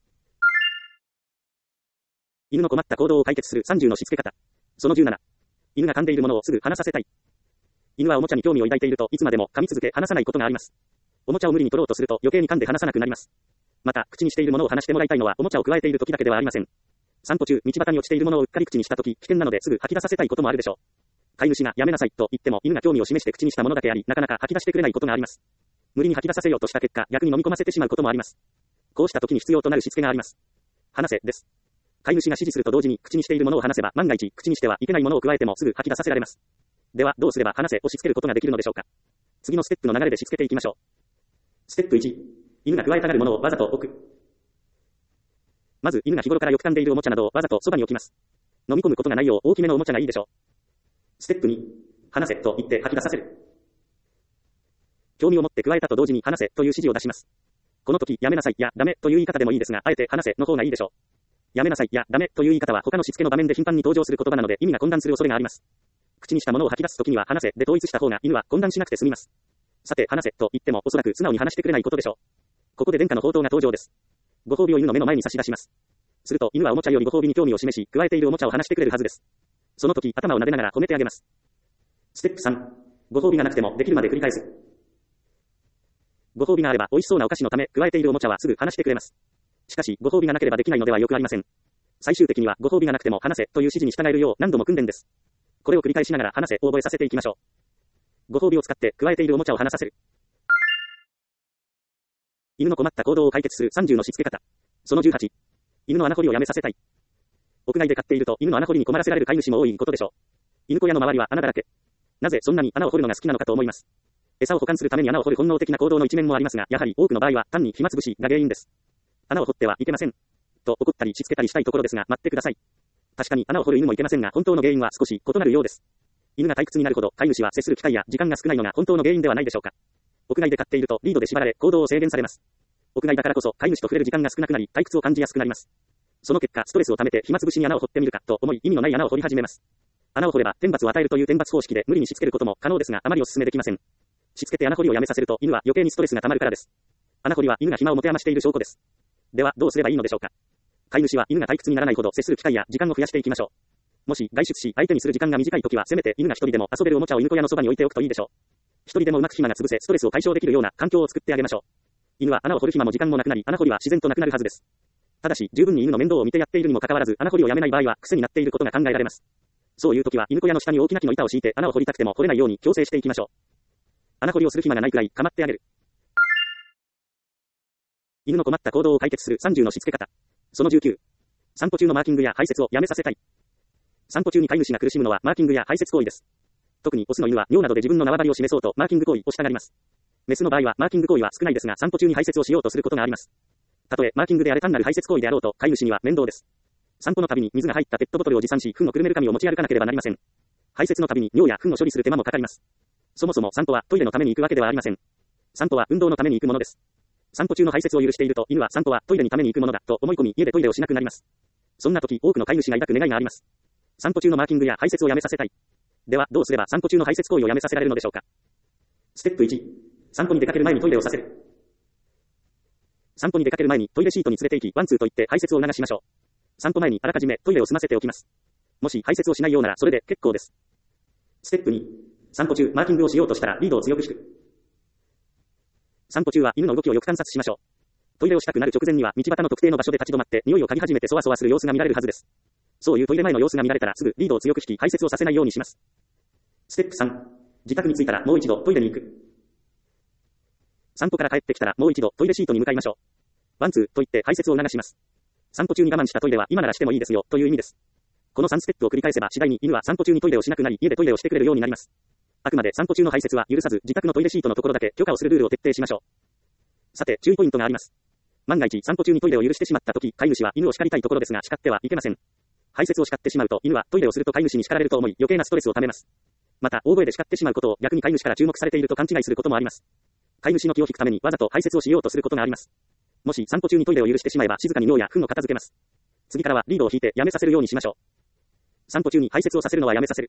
犬の困った行動を解決するさんじゅうのしつけ方。そのじゅうなな。犬が噛んでいるものをすぐ離させたい。犬はおもちゃに興味を抱いているといつまでも噛み続け離さないことがあります。おもちゃを無理に取ろうとすると余計に噛んで離さなくなります。また口にしているものを離してもらいたいのはおもちゃを加えている時だけではありません。散歩中道端に落ちているものをうっかり口にした時危険なのですぐ吐き出させたいこともあるでしょう。飼い主がやめなさいと言っても犬が興味を示して口にしたものだけありなかなか吐き出してくれないことがあります。無理に吐き出させようとした結果逆に飲み込ませてしまうこともあります。こうした時に必要となるしつけがあります。離せです。飼い主が指示すると同時に口にしているものを離せば万が一口にしてはいけないものを加えてもすぐ吐き出させられます。ではどうすれば離せをしつけることができるのでしょうか。次のステップの流れでしつけていきましょう。ステップいち、犬が加えたがるものをわざと置く。まず犬が日頃からよく噛んでいるおもちゃなどをわざとそばに置きます。飲み込むことがないよう大きめのおもちゃがいいでしょう。ステップに、離せと言って吐き出させる。興味を持って加えたと同時に離せという指示を出します。この時やめなさいやダメという言い方でもいいですがあえて離せの方がいいでしょう。 やめなさいやダメという言い方は他のしつけの場面で頻繁に登場する言葉なので意味が混乱する恐れがあります。口にしたものを吐き出すときには話せで統一した方が犬は混乱しなくて済みます。さて話せと言ってもおそらく素直に話してくれないことでしょう。ここで殿下の宝刀が登場です。ご褒美を犬の目の前に差し出します。すると犬はおもちゃよりご褒美に興味を示し、加えているおもちゃを話してくれるはずです。その時頭を撫でながら褒めてあげます。ステップさん、ご褒美がなくてもできるまで繰り返す。ご褒美があれば美味しそうなお菓子のため加えているおもちゃはすぐ話してくれます。しかしご褒美がなければできないのではよくありません。最終的にはご褒美がなくても話せという指示に従えるよう何度も訓練です。これを繰り返しながら話せを覚えさせていきましょう。ご褒美を使って加えているおもちゃを話させる。犬の困った行動を解決するさんじゅうのしつけ方。そのじゅうはち。犬の穴掘りをやめさせたい。屋外で飼っていると犬の穴掘りに困らせられる飼い主も多いことでしょう。犬小屋の周りは穴だらけ。なぜそんなに穴を掘るのが好きなのかと思います。餌を保管するために穴を掘る本能的な行動の一面もありますが、やはり多くの場合は単に暇つぶしが原因です。穴を掘ってはいけません。と怒ったりしつけたりしたいところですが、待ってください。確かに穴を掘る犬もいけませんが、本当の原因は少し異なるようです。犬が退屈になるほど飼い主は接する機会や時間が少ないのが本当の原因ではないでしょうか。屋外で飼っているとリードで縛られ行動を制限されます。屋外だからこそ飼い主と触れる時間が少なくなり退屈を感じやすくなります。その結果ストレスを溜めて暇つぶしに穴を掘ってみるかと思い意味のない穴を掘り始めます。穴を掘れば天罰を与えるという天罰方式で無理にしつけることも可能ですが、あまりお勧めできません。しつけて穴掘りをやめさせると犬は余計にストレスが溜まるからです。穴掘りは犬が暇を持て余している証拠です。ではどうすればいいのでしょうか。飼い主は犬が退屈にならないほど接する機会や時間を増やしていきましょう。もし外出し相手にする時間が短いときはせめて犬が一人でも遊べるおもちゃを犬小屋のそばに置いておくといいでしょう。一人でもうまく暇が潰せストレスを解消できるような環境を作ってあげましょう。犬は穴を掘る暇も時間もなくなり穴掘りは自然となくなるはずです。ただし十分に犬の面倒を見てやっているにもかかわらず穴掘りをやめない場合は癖になっていることが考えられます。そういう時は犬小屋の下に大きな木の板を敷いて穴を掘りたくても掘れないように強制していきましょう。穴掘りをする暇がないくらい構ってあげる。犬の困った行動を解決するさんじゅうのしつけ方。そのじゅうきゅう。散歩中のマーキングや排泄をやめさせたい。散歩中に飼い主が苦しむのはマーキングや排泄行為です。特にオスの犬は尿などで自分の縄張りを示そうとマーキング行為をしたがります。メスの場合はマーキング行為は少ないですが散歩中に排泄をしようとすることがあります。たとえマーキングであれ単なる排泄行為であろうと飼い主には面倒です。散歩のたびに水が入ったペットボトルを持参し糞のくるめる紙を持ち歩かなければなりません。排泄のたびに尿や糞を処理する手間もかかります。そもそも散歩はトイレのために行くわけではありません。散歩は運動のために行くものです。散歩中の排泄を許していると犬は散歩はトイレにために行くものだと思い込み家でトイレをしなくなります。そんな時多くの飼い主が抱く願いがあります。散歩中のマーキングや排泄をやめさせたい。ではどうすれば散歩中の排泄行為をやめさせられるのでしょうか。ステップいち、散歩に出かける前にトイレをさせる。散歩に出かける前にトイレシートに連れて行きワンツーと言って排泄を促しましょう。散歩前にあらかじめトイレを済ませておきます。もし排泄をしないようならそれで結構です。ステップに、散歩中マーキングをしようとしたらリードを強く引く。散歩中は犬の動きをよく観察しましょう。トイレをしたくなる直前には道端の特定の場所で立ち止まって匂いを嗅ぎ始めてそわそわする様子が見られるはずです。そういうトイレ前の様子が見られたらすぐリードを強く引き排泄をさせないようにします。ステップさん、自宅に着いたらもう一度トイレに行く。散歩から帰ってきたらもう一度トイレシートに向かいましょう。ワンツーと言って排泄を促します。散歩中に我慢したトイレは今ならしてもいいですよという意味です。このさんステップを繰り返せば次第に犬は散歩中にトイレをしなくなり家でトイレをしてくれるようになります。あくまで散歩中の排泄は許さず自宅のトイレシートのところだけ許可をするルールを徹底しましょう。さて注意ポイントがあります。万が一散歩中にトイレを許してしまった時、飼い主は犬を叱りたいところですが叱ってはいけません。排泄を叱ってしまうと犬はトイレをすると飼い主に叱られると思い余計なストレスをためます。また大声で叱ってしまうことを逆に飼い主から注目されていると勘違いすることもあります。飼い主の気を引くためにわざと排泄をしようとすることがあります。もし散歩中にトイレを許してしまえば静かに尿や糞を片付けます。次からはリードを引いてやめさせるようにしましょう。散歩中に排泄をさせるのはやめさせる。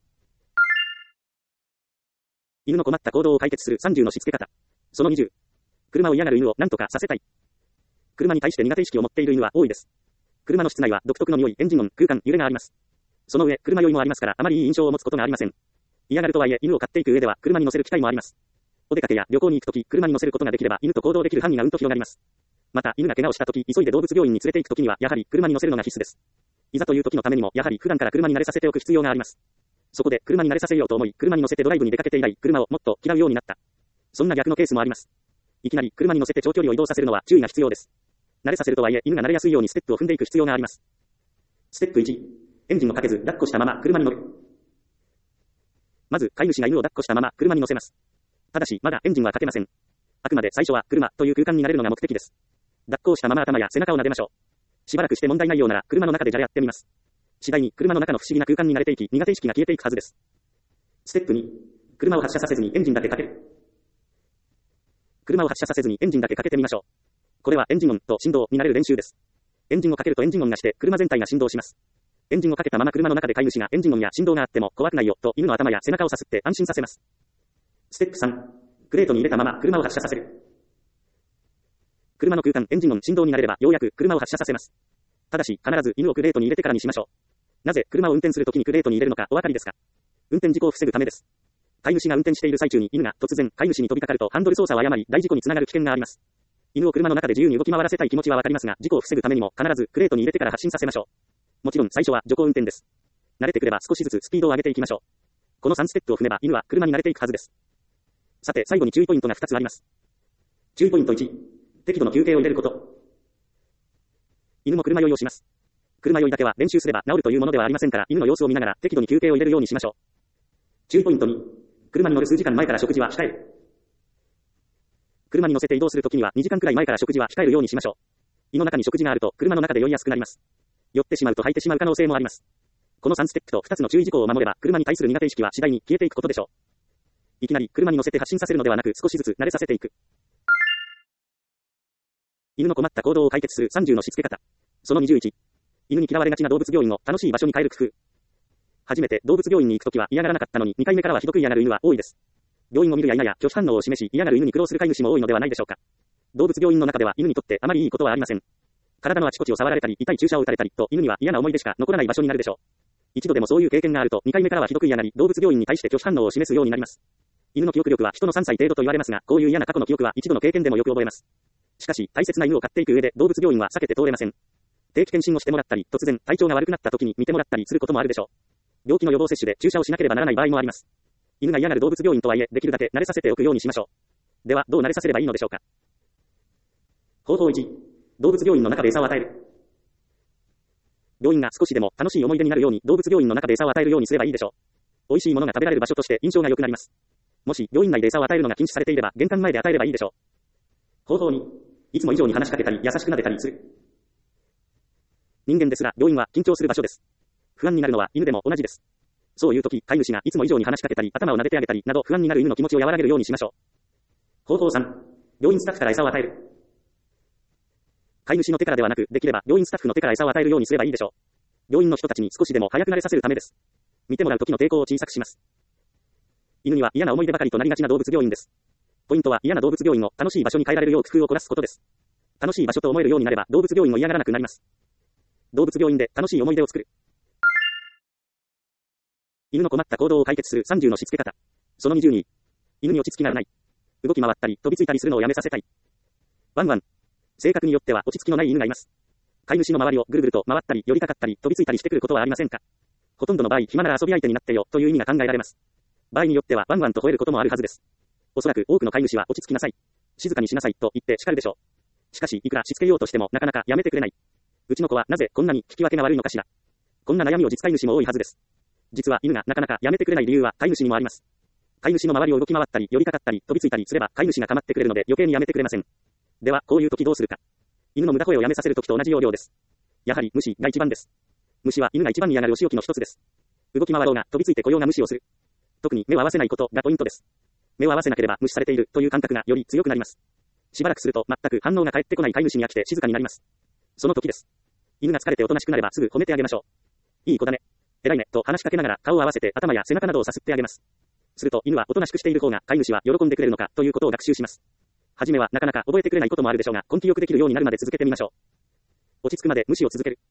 犬の困った行動を解決するさんじゅうのしつけ方。そのにじゅう。車を嫌がる犬を何とかさせたい。車に対して苦手意識を持っている犬は多いです。車の室内は独特の匂い、エンジン音、空間、揺れがあります。その上、車酔いもありますからあまりいい印象を持つことがありません。嫌がるとはいえ犬を飼っていく上では車に乗せる機会もあります。お出かけや旅行に行くとき車に乗せることができれば犬と行動できる範囲がうんと広がります。また犬が怪我をしたとき急いで動物病院に連れて行くときにはやはり車に乗せるのが必須です。いざという時のためにもやはり普段から車に慣れさせておく必要があります。そこで車に慣れさせようと思い車に乗せてドライブに出かけて以来車をもっと嫌うようになった。そんな逆のケースもあります。いきなり車に乗せて長距離を移動させるのは注意が必要です。慣れさせるとはいえ犬が慣れやすいようにステップを踏んでいく必要があります。ステップいち、エンジンをかけず抱っこしたまま車に乗る。まず飼い主が犬を抱っこしたまま車に乗せます。ただしまだエンジンはかけません。あくまで最初は車という空間に慣れるのが目的です。抱っこをしたまま頭や背中を撫でましょう。しばらくして問題ないようなら車の中でじゃれ合ってみます。次第に車の中の不思議な空間に慣れていき苦手意識が消えていくはずです。ステップに、車を発車させずにエンジンだけかける。車を発車させずにエンジンだけかけてみましょう。これはエンジン音と振動に慣れる練習です。 エンジンをかけるとエンジン音がして車全体が振動します。エンジンをかけたまま車の中で飼い主がエンジン音や振動があっても怖くないよと犬の頭や背中をさすって安心させます。ステップさん、クレートに入れたまま車を発車させる。車の空間、エンジン音、振動になれればようやく車を発車させます。ただし必ず犬をクレートに入れてからにしましょう。なぜ車を運転するときにクレートに入れるのかお分かりですか？運転事故を防ぐためです。飼い主が運転している最中に犬が突然飼い主に飛びかかるとハンドル操作を誤り大事故につながる危険があります。犬を車の中で自由に動き回らせたい気持ちはわかりますが、事故を防ぐためにも必ずクレートに入れてから発進させましょう。もちろん最初は徐行運転です。慣れてくれば少しずつスピードを上げていきましょう。このさんステップを踏めば犬は車に慣れていくはずです。さて最後に注意ポイントがふたつあります。注意ポイントいち、適度の休憩を入れること。犬も車酔いをします。車酔いだけは練習すれば治るというものではありませんから、犬の様子を見ながら適度に休憩を入れるようにしましょう。注意ポイントに、車に乗る数時間前から食事は控える。車に乗せて移動するときにはにじかんくらい前から食事は控えるようにしましょう。胃の中に食事があると車の中で酔いやすくなります。酔ってしまうと吐いてしまう可能性もあります。このさんステップとふたつの注意事項を守れば車に対する苦手意識は次第に消えていくことでしょう。いきなり車に乗せて発進させるのではなく少しずつ慣れさせていく。犬の困った行動を解決するさんじゅうのしつけ方。そのにじゅういち、犬に嫌われがちな動物病院を楽しい場所に変える工夫。初めて動物病院に行くときは嫌がらなかったのににかいめからはひどく嫌がる犬は多いです。病院を見るや否や拒否反応を示し嫌がる犬に苦労する飼い主も多いのではないでしょうか。動物病院の中では犬にとってあまりいいことはありません。体のあちこちを触られたり痛い注射を打たれたりと犬には嫌な思い出しか残らない場所になるでしょう。一度でもそういう経験があるとにかいめからはひどく嫌がり動物病院に対して拒否反応を示すようになります。犬の記憶力は人のさんさい程度と言われますが、こういう嫌な過去の記憶は一度の経験でもよく覚えます。しかし大切な犬を飼っていく上で動物病院は避けて通れません。定期検診をしてもらったり突然体調が悪くなった時に見てもらったりすることもあるでしょう。病気の予防接種で注射をしなければならない場合もあります。犬が嫌がる動物病院とはいえできるだけ慣れさせておくようにしましょう。ではどう慣れさせればいいのでしょうか。方法いち、動物病院の中で餌を与える。病院が少しでも楽しい思い出になるように動物病院の中で餌を与えるようにすればいいでしょう。美味しいものが食べられる場所として印象が良くなります。もし病院内で餌を与えるのが禁止されていれば玄関前で与えればいいでしょう。方法に、いつも以上に話しかけたり優しく撫でたりする。人間ですが病院は緊張する場所です。不安になるのは犬でも同じです。そういう時、飼い主がいつも以上に話しかけたり頭を撫でてあげたりなど不安になる犬の気持ちを和らげるようにしましょう。方法さん、病院スタッフから餌を与える。飼い主の手からではなくできれば病院スタッフの手から餌を与えるようにすればいいでしょう。病院の人たちに少しでも早く慣れさせるためです。見てもらう時の抵抗を小さくします。犬には嫌な思い出ばかりとなりがちな動物病院です。ポイントは嫌な動物病院を楽しい場所に変えられるよう工夫を凝らすことです。楽しい場所と思えるようになれば動物病院を嫌がらなくなります。動物病院で楽しい思い出を作る。犬の困った行動を解決するさんじゅうのしつけ方。そのにじゅうに、犬に落ち着きがない。動き回ったり飛びついたりするのをやめさせたい。ワンワン。性格によっては落ち着きのない犬がいます。飼い主の周りをぐるぐると回ったり寄りかかったり飛びついたりしてくることはありませんか。ほとんどの場合暇なら遊び相手になってよという意味が考えられます。場合によってはワンワンと吠えることもあるはずです。おそらく多くの飼い主は落ち着きなさい、静かにしなさいと言って叱るでしょう。しかしいくらしつけようとしてもなかなかやめてくれない。うちの子はなぜこんなに聞き分けが悪いのかしら。こんな悩みを実飼い主も多いはずです。実は犬がなかなかやめてくれない理由は飼い主にもあります。飼い主の周りを動き回ったり寄りかかったり飛びついたりすれば飼い主が構ってくれるので余計にやめてくれません。ではこういう時どうするか。犬の無駄声をやめさせる時と同じ要領です。やはり虫が一番です。虫は犬が一番に嫌がるお仕置きの一つです。動き回ろうが飛びついてこようが無視をする。特に目を合わせないことがポイントです。目を合わせなければ無視されているという感覚がより強くなります。しばらくすると全く反応が返ってこない飼い主に飽きて静かになります。その時です。犬が疲れておとなしくなればすぐ褒めてあげましょう。いい子だね、偉いねと話しかけながら顔を合わせて頭や背中などをさすってあげます。すると犬はおとなしくしている方が飼い主は喜んでくれるのかということを学習します。はじめはなかなか覚えてくれないこともあるでしょうが根気よくできるようになるまで続けてみましょう。落ち着くまで無視を続ける。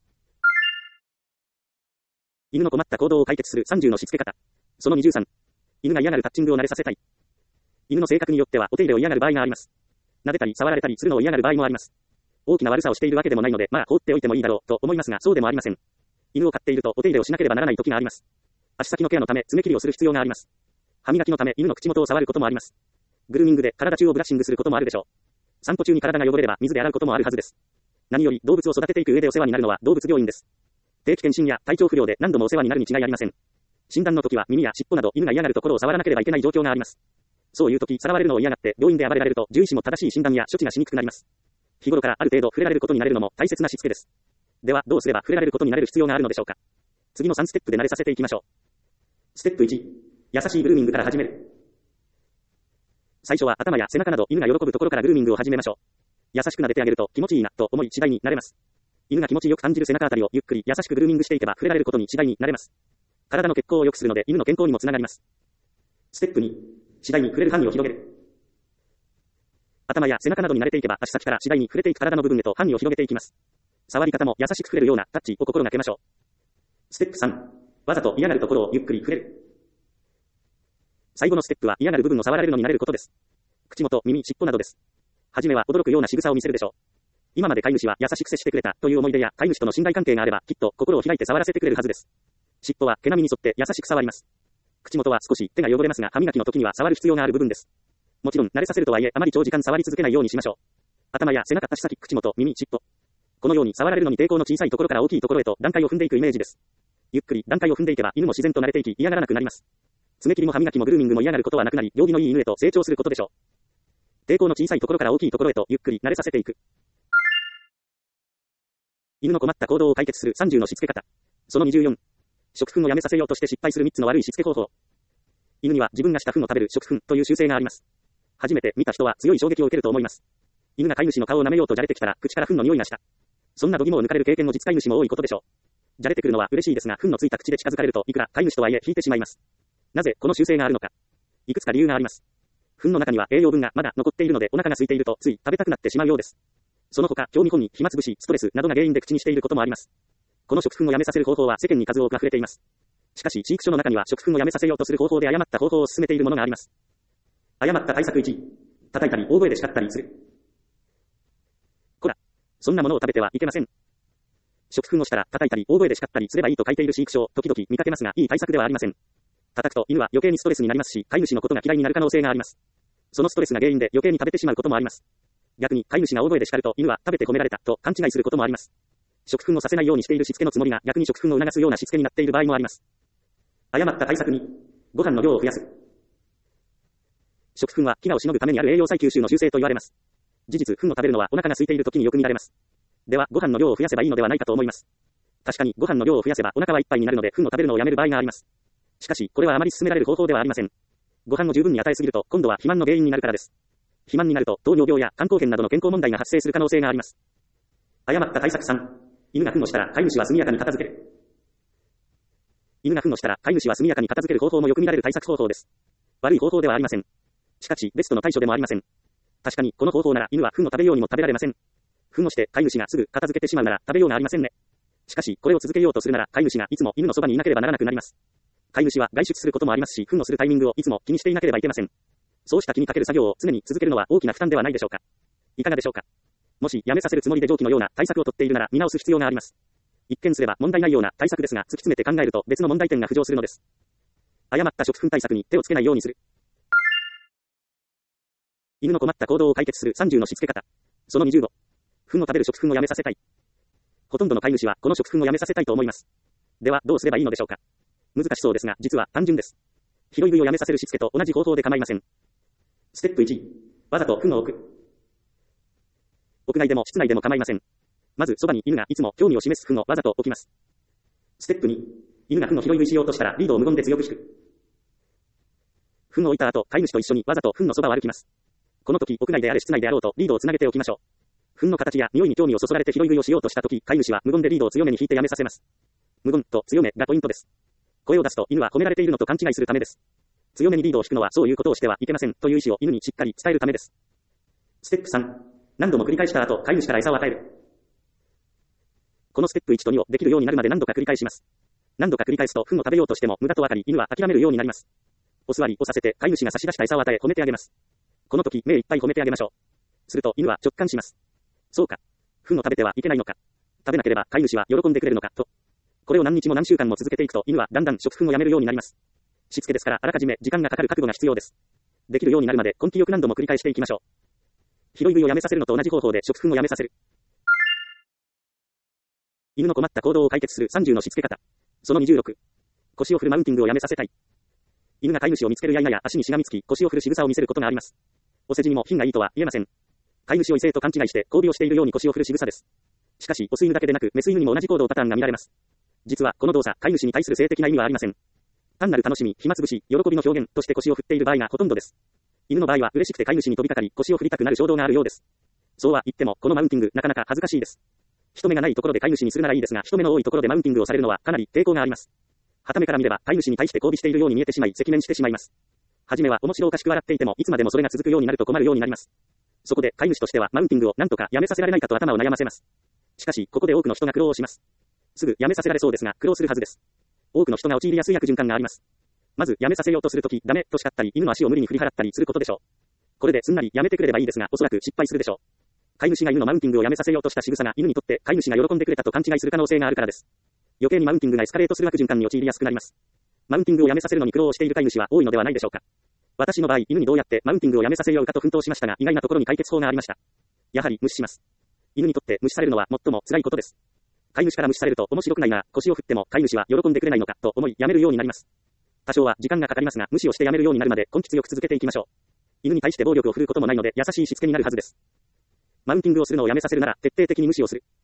犬の困った行動を解決するさんじゅうのしつけ方。そのにじゅうさん。犬が嫌がるタッチングを慣れさせたい。犬の性格によってはお手入れを嫌がる場合があります。撫でたり触られたりするのを嫌がる場合もあります。大きな悪さをしているわけでもないのでまあ放っておいてもいいだろうと思いますがそうでもありません。犬を飼っているとお手入れをしなければならない時があります。足先のケアのため爪切りをする必要があります。歯磨きのため犬の口元を触ることもあります。グルーミングで体中をブラッシングすることもあるでしょう。散歩中に体が汚れれば水で洗うこともあるはずです。何より動物を育てていく上でお世話になるのは動物病院です。定期検診や体調不良で何度もお世話になるに違いありません。診断の時は耳や尻尾など犬が嫌がるところを触らなければいけない状況があります。そういう時さらわれるのを嫌がって病院で暴れられると獣医師も正しい診断や処置がしにくくなります。日頃からある程度触れられることになれるのも大切なしつけです。ではどうすれば触れられることになれる必要があるのでしょうか。次のさんステップで慣れさせていきましょう。ステップいち、優しいグルーミングから始める。最初は頭や背中など犬が喜ぶところからグルーミングを始めましょう。優しく撫でてあげると気持ちいいなと思い次第に慣れます。 犬が気持ちよく感じる背中あたりをゆっくり優しくグルーミングしていけば触れられることに次第に慣れます。体の血行を良くするので犬の健康にもつながります。ステップに、次第に触れる範囲を広げる。頭や背中などに慣れていけば足先から次第に触れていく体の部分へと範囲を広げていきます。触り方も優しく触れるようなタッチを心がけましょう。ステップさん、わざと嫌がるところをゆっくり触れる。最後のステップは嫌がる部分を触られるのに慣れることです。口元、耳、尻尾などです。はじめは驚くような仕草を見せるでしょう。今まで飼い主は優しく接してくれたという思い出や飼い主との信頼関係があればきっと心を開いて触らせてくれるはずです。尻尾は毛並みに沿って優しく触ります。口元は少し手が汚れますが歯磨きの時には触る必要がある部分です。もちろん慣れさせるとはいえあまり長時間触り続けないようにしましょう。頭や背中、足先、口元、耳、尻尾。このように触られるのに抵抗の小さいところから大きいところへと段階を踏んでいくイメージです。ゆっくり段階を踏んでいけば犬も自然と慣れていき嫌がらなくなります。爪切りも歯磨きもグルーミングも嫌がることはなくなり行儀のいい犬へと成長することでしょう。抵抗の小さいところから大きいところへとゆっくり慣れさせていく。犬の困った行動を解決するさんじゅうのしつけ方。そのにじゅうよん。食糞をやめさせようとして失敗するみっつの悪いしつけ方法。犬には自分がした糞を食べる食糞という習性があります。初めて見た人は強い衝撃を受けると思います。犬が飼い主の顔を舐めようとじゃれてきたら口から糞の匂いがした。そんな度肝を抜かれる経験の実飼い主も多いことでしょう。じゃれてくるのは嬉しいですが糞のついた口で近づかれるといくら飼い主とはいえ引いてしまいます。なぜこの習性があるのか。いくつか理由があります。糞の中には栄養分がまだ残っているのでお腹が空いているとつい食べたくなってしまうようです。その他、興味本に暇つぶし、ストレスなどが原因で口にしていることもあります。この食糞をやめさせる方法は世間に数多く溢れています。しかし、飼育所の中には食糞をやめさせようとする方法で誤った方法を進めているものがあります。誤った対策いち、叩いたり大声で叱ったりする。こら、そんなものを食べてはいけません。食糞をしたら叩いたり大声で叱ったりすればいいと書いている飼育所を時々見かけますが、いい対策ではありません。叩くと犬は余計にストレスになりますし、飼い主のことが嫌いになる可能性があります。そのストレスが原因で余計に食べてしまうこともあります。逆に飼い主が大声で叱ると犬は食べて褒められたと勘違いすることもあります。食糞をさせないようにしているしつけのつもりが逆に食糞を促すようなしつけになっている場合もあります。誤った対策に、ご飯の量を増やす。食糞は飢餓をしのぐためにある栄養再吸収の習性と言われます。事実、糞を食べるのはお腹が空いている時によく見られます。では、ご飯の量を増やせばいいのではないかと思います。確かにご飯の量を増やせばお腹はいっぱいになるので糞を食べるのをやめる場合があります。しかし、これはあまり進められる方法ではありません。ご飯を十分に与えすぎると、今度は肥満の原因になるからです。肥満になると糖尿病や肝硬変などの健康問題が発生する可能性があります。誤った対策さん、犬が糞をしたら飼い主は速やかに片付ける。犬が糞をしたら飼い主は速やかに片付ける方法もよく見られる対策方法です。悪い方法ではありません。しかしベストの対処でもありません。確かにこの方法なら犬は糞を食べようにも食べられません。糞をして飼い主がすぐ片付けてしまうなら食べようがありませんね。しかしこれを続けようとするなら飼い主がいつも犬のそばにいなければならなくなります。飼い主は外出することもありますし、糞をするタイミングをいつも気にしていなければいけません。そうした気にかける作業を常に続けるのは大きな負担ではないでしょうか。いかがでしょうか。もしやめさせるつもりで上記のような対策を取っているなら見直す必要があります。一見すれば問題ないような対策ですが突き詰めて考えると別の問題点が浮上するのです。誤った食糞対策に手をつけないようにする。犬の困った行動を解決するさんじゅうのしつけ方。そのにじゅうご。糞を食べる食糞をやめさせたい。ほとんどの飼い主はこの食糞をやめさせたいと思います。ではどうすればいいのでしょうか。難しそうですが実は単純です。拾い食いをやめさせるしつけと同じ方法で構いません。ステップいち、わざと糞を置く。屋外でも室内でも構いません。まずそばに犬がいつも興味を示す糞をわざと置きます。ステップに、犬が糞を拾い食いしようとしたらリードを無言で強く引く。糞を置いた後、飼い主と一緒にわざと糞のそばを歩きます。この時屋外であれ室内であろうとリードをつなげておきましょう。糞の形や匂いに興味をそそられて拾い食いをしようとした時、飼い主は無言でリードを強めに引いてやめさせます。無言と強めがポイントです。声を出すと犬は褒められているのと勘違いするためです。強めにリードを引くのはそういうことをしてはいけませんという意思を犬にしっかり伝えるためです。ステップさん、何度も繰り返した後、飼い主から餌を与える。このステップいちとにをできるようになるまで何度か繰り返します。何度か繰り返すと糞を食べようとしても無駄とわかり犬は諦めるようになります。お座りをさせて飼い主が差し出した餌を与え褒めてあげます。この時目いっぱい褒めてあげましょう。すると犬は直感します。そうか。糞を食べてはいけないのか。食べなければ飼い主は喜んでくれるのかと。これを何日も何週間も続けていくと犬はだんだん食糞をやめるようになります。しつけですからあらかじめ時間がかかる覚悟が必要です。できるようになるまで根気よく何度も繰り返していきましょう。拾い食いをやめさせるのと同じ方法で食糞をやめさせる。犬の困った行動を解決するさんじゅうのしつけ方。そのにじゅうろく。腰を振るマウンティングをやめさせたい。犬が飼い主を見つけるや否や足にしがみつき腰を振る仕草を見せることがあります。お世辞にも品がいいとは言えません。飼い主を異性と勘違いして交尾をしているように腰を振る仕草です。しかしオス犬だけでなくメス犬にも同じ行動パターンが見られます。実はこの動作、飼い主に対する性的な意味はありません。単なる楽しみ、暇つぶし、喜びの表現として腰を振っている場合がほとんどです。犬の場合は嬉しくて飼い主に飛びかかり腰を振りたくなる衝動があるようです。そうは言ってもこのマウンティングなかなか恥ずかしいです。 人目がないところで飼い主にするならいいですが、人目の多いところでマウンティングをされるのはかなり抵抗があります。傍目から見れば飼い主に対して交尾しているように見えてしまい、赤面してしまいます。はじめは面白おかしく笑っていても、いつまでもそれが続くようになると困るようになります。そこで飼い主としてはマウンティングを何とかやめさせられないかと頭を悩ませます。しかし、ここで多くの人が苦労をします。すぐやめさせられそうですが、苦労するはずです。多くの人が陥りやすい悪循環があります。まず、やめさせようとするとき、ダメと叱ったり、犬の足を無理に振り払ったりすることでしょう。これですんなりやめてくれればいいですが、おそらく失敗するでしょう。飼い主が犬のマウンティングをやめさせようとした仕草が犬にとって飼い主が喜んでくれたと勘違いする可能性があるからです。余計にマウンティングがエスカレートする悪循環に陥りやすくなります。マウンティングをやめさせるのに苦労をしている飼い主は多いのではないでしょうか。私の場合、犬にどうやってマウンティングをやめさせようかと奮闘しましたが、意外なところに解決法がありました。やはり無視します。犬にとって無視されるのは最も辛いことです。飼い主から無視されると面白くないなら、腰を振っても飼い主は喜んでくれないのかと思いやめるようになります。多少は時間がかかりますが、無視をしてやめるようになるまで根気強く続けていきましょう。犬に対して暴力を振るうこともないので優しいしつけになるはずです。マウンティングをするのをやめさせるなら徹底的に無視をする。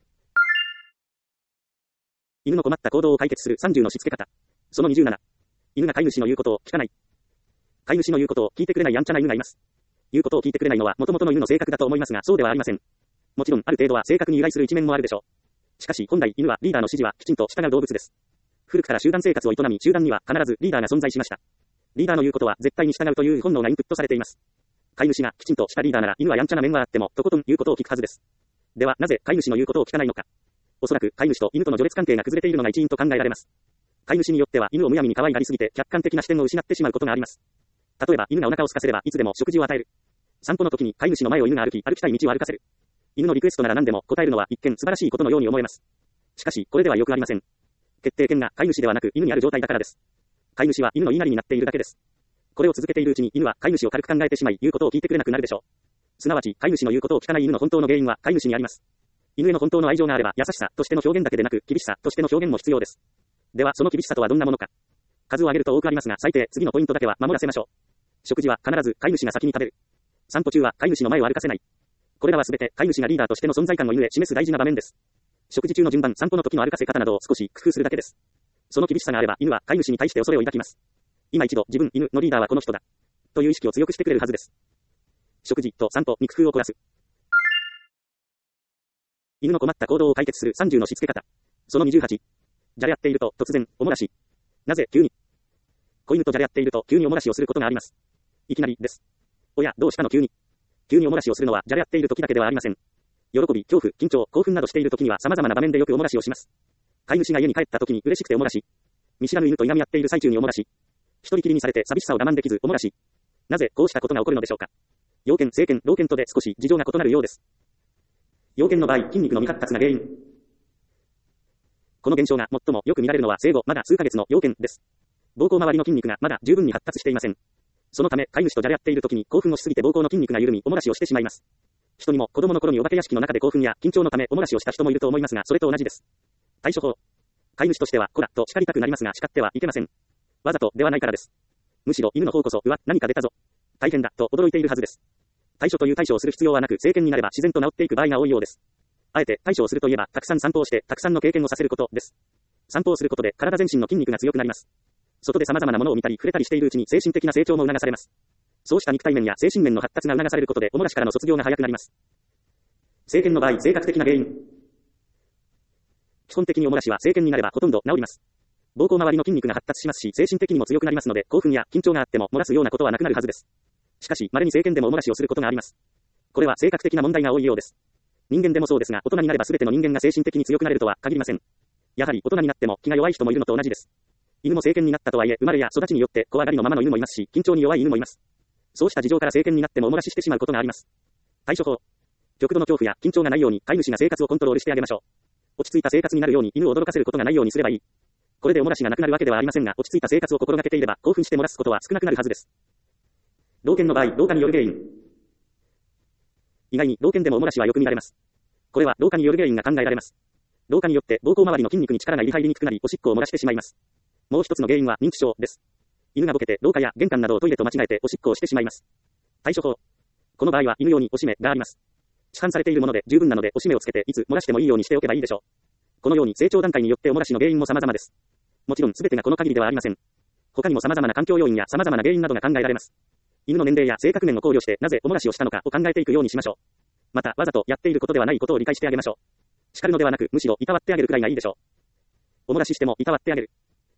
犬の困った行動を解決するさんじゅうのしつけ方。そのにじゅうなな。犬が飼い主の言うことを聞かない。飼い主の言うことを聞いてくれないやんちゃな犬がいます。言うことを聞いてくれないのは元々の犬の性格だと思いますが、そうではありません。もちろんある程度は性格に由来する一面もあるでしょう。しかし本来犬はリーダーの指示はきちんと従う動物です。古くから集団生活を営み、集団には必ずリーダーが存在しました。リーダーの言うことは絶対に従うという本能がインプットされています。飼い主がきちんとしたリーダーなら犬はやんちゃな面はあってもとことん言うことを聞くはずです。ではなぜ飼い主の言うことを聞かないのか。おそらく飼い主と犬との序列関係が崩れているのが一因と考えられます。飼い主によっては犬をむやみに可愛がりすぎて客観的な視点を失ってしまうことがあります。例えば犬がお腹を空かせればいつでも食事を与える。散歩の時に飼い主の前を犬が歩き、歩きたい道を歩かせる。犬のリクエストなら何でも答えるのは一見素晴らしいことのように思えます。しかしこれではよくありません。決定権が飼い主ではなく犬にある状態だからです。飼い主は犬の言いなりになっているだけです。これを続けているうちに犬は飼い主を軽く考えてしまい、言うことを聞いてくれなくなるでしょう。すなわち飼い主の言うことを聞かない犬の本当の原因は飼い主にあります。犬への本当の愛情があれば優しさとしての表現だけでなく厳しさとしての表現も必要です。ではその厳しさとはどんなものか。数を挙げると多くありますが、最低次のポイントだけは守らせましょう。食事は必ず飼い主が先に食べる。散歩中は飼い主の前を歩かせない。これらはすべて飼い主がリーダーとしての存在感を犬へ示す大事な場面です。食事中の順番、散歩の時の歩かせ方などを少し工夫するだけです。その厳しさがあれば犬は飼い主に対して恐れを抱きます。今一度自分、犬のリーダーはこの人だという意識を強くしてくれるはずです。食事と散歩に工夫を凝らす。犬の困った行動を解決するさんじゅうのしつけ方。そのにじゅうはち。じゃれ合っていると突然おもらし。なぜ急に。子犬とじゃれ合っていると急におもらしをすることがあります。いきなりです。おや、どうしたの急に。急におもらしをするのはじゃれ合っている時だけではありません。喜び、恐怖、緊張、興奮などしている時には様々な場面でよくおもらしをします。飼い主が家に帰った時に嬉しくておもらし。見知らぬ犬といがみ合っている最中におもらし。一人きりにされて寂しさを我慢できずおもらし。なぜこうしたことが起こるのでしょうか。要件、成犬、老犬とで少し事情が異なるようです。要件の場合、筋肉の未発達が原因。この現象が最もよく見られるのは生後まだ数ヶ月の要件です。膀胱周りの筋肉がまだ十分に発達していません。そのため飼い主とじゃれ合っている時に興奮をしすぎて膀胱の筋肉が緩みおもらしをしてしまいます。人にも子供の頃にお化け屋敷の中で興奮や緊張のためおもらしをした人もいると思いますが、それと同じです。対処法。飼い主としてはこらと叱りたくなりますが叱ってはいけません。わざとではないからです。むしろ犬の方こそ、うわ、何か出たぞ。大変だと驚いているはずです。対処という対処をする必要はなく、成犬になれば自然と治っていく場合が多いようです。あえて対処をするといえば、たくさん散歩をして、たくさんの経験をさせることです。散歩をすることで体全身の筋肉が強くなります。外で様々なものを見たり触れたりしているうちに精神的な成長も促されます。そうした肉体面や精神面の発達が促されることで、おもらしからの卒業が早くなります。成犬の場合、性格的な原因。基本的におもらしは成犬になればほとんど治ります。膀胱周りの筋肉が発達しますし、精神的にも強くなりますので、興奮や緊張があっても漏らすようなことはなくなるはずです。しかし、稀に成犬でもおもらしをすることがあります。これは性格的な問題が多いようです。人間でもそうですが、大人になれば全ての人間が精神的に強くなれるとは限りません。やはり大人になっても気が弱い人もいるのと同じです。犬も成犬になったとはいえ、生まれや育ちによって怖がりのままの犬もいますし、緊張に弱い犬もいます。そうした事情から成犬になってもおもらししてしまうことがあります。対処法。極度の恐怖や緊張がないように飼い主が生活をコントロールしてあげましょう。落ち着いた生活になるように犬を驚かせることがないようにすればいい。これでおもらしがなくなるわけではありませんが、落ち着いた生活を心がけていれば興奮して漏らすことは少なくなるはずです。老犬の場合、老化による原因。意外に老犬でもおもらしはよく見られます。これは老化による原因が考えられます。老化によって膀胱周りの筋肉に力が入りにくくなり、おしっこを漏らしてしまいます。もう一つの原因は認知症です。犬がボケて廊下や玄関などをトイレと間違えておしっこをしてしまいます。対処法。この場合は犬用におしめがあります。市販されているもので十分なのでおしめをつけていつ漏らしてもいいようにしておけばいいでしょう。このように成長段階によっておもらしの原因も様々です。もちろん全てがこの限りではありません。他にも様々な環境要因や様々な原因などが考えられます。犬の年齢や性格面を考慮してなぜおもらしをしたのかを考えていくようにしましょう。またわざとやっていることではないことを理解してあげましょう。 叱るのではなく、むしろいたわってあげるくらいがいいでしょう。おもらししてもいたわってあげる。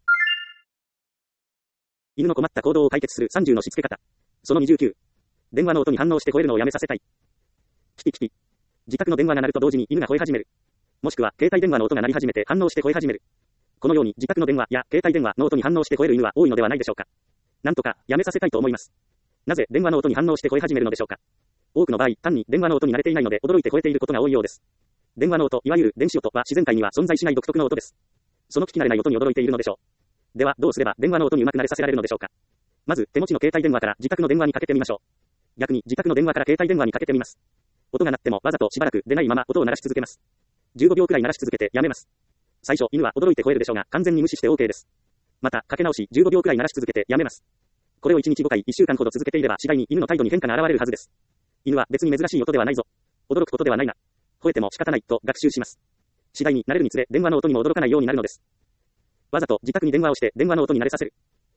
犬の困った行動を解決するさんじゅうのしつけ方。そのにじゅうきゅう。電話の音に反応して吠えるのをやめさせたい。キキキキ。自宅の電話が鳴ると同時に犬が吠え始める。もしくは、携帯電話の音が鳴り始めて反応して吠え始める。このように自宅の電話や携帯電話の音に反応して吠える犬は多いのではないでしょうか。なんとか、やめさせたいと思います。なぜ電話の音に反応して吠え始めるのでしょうか。多くの場合、単に電話の音に慣れていないので驚いて吠えていることが多いようです。電話の音、いわゆる電子音は自然界には存在しない独特の音です。その聞き慣れない音に驚いているのでしょう。では、どうすれば電話の音にうまく慣れさせられるのでしょうか。まず、手持ちの携帯電話から自宅の電話にかけてみましょう。逆に自宅の電話から携帯電話にかけてみます。音が鳴ってもわざとしばらく出ないまま音を鳴らし続けます。じゅうごびょうくらい鳴らし続けてやめます。最初、犬は驚いて吠えるでしょうが、完全に無視して OK です。また、かけ直しじゅうごびょうくらい鳴らし続けてやめます。これをいちにちごかい、いっしゅうかんほど続けていれば次第に犬の態度に変化が現れるはずです。犬は別に珍しい音ではないぞ。驚くことではないな。吠えても仕方ないと学習します。次第に慣れるにつれ電話の音にも驚かないようになるのです。わざと自宅に電話をして電話の音に慣れさせる。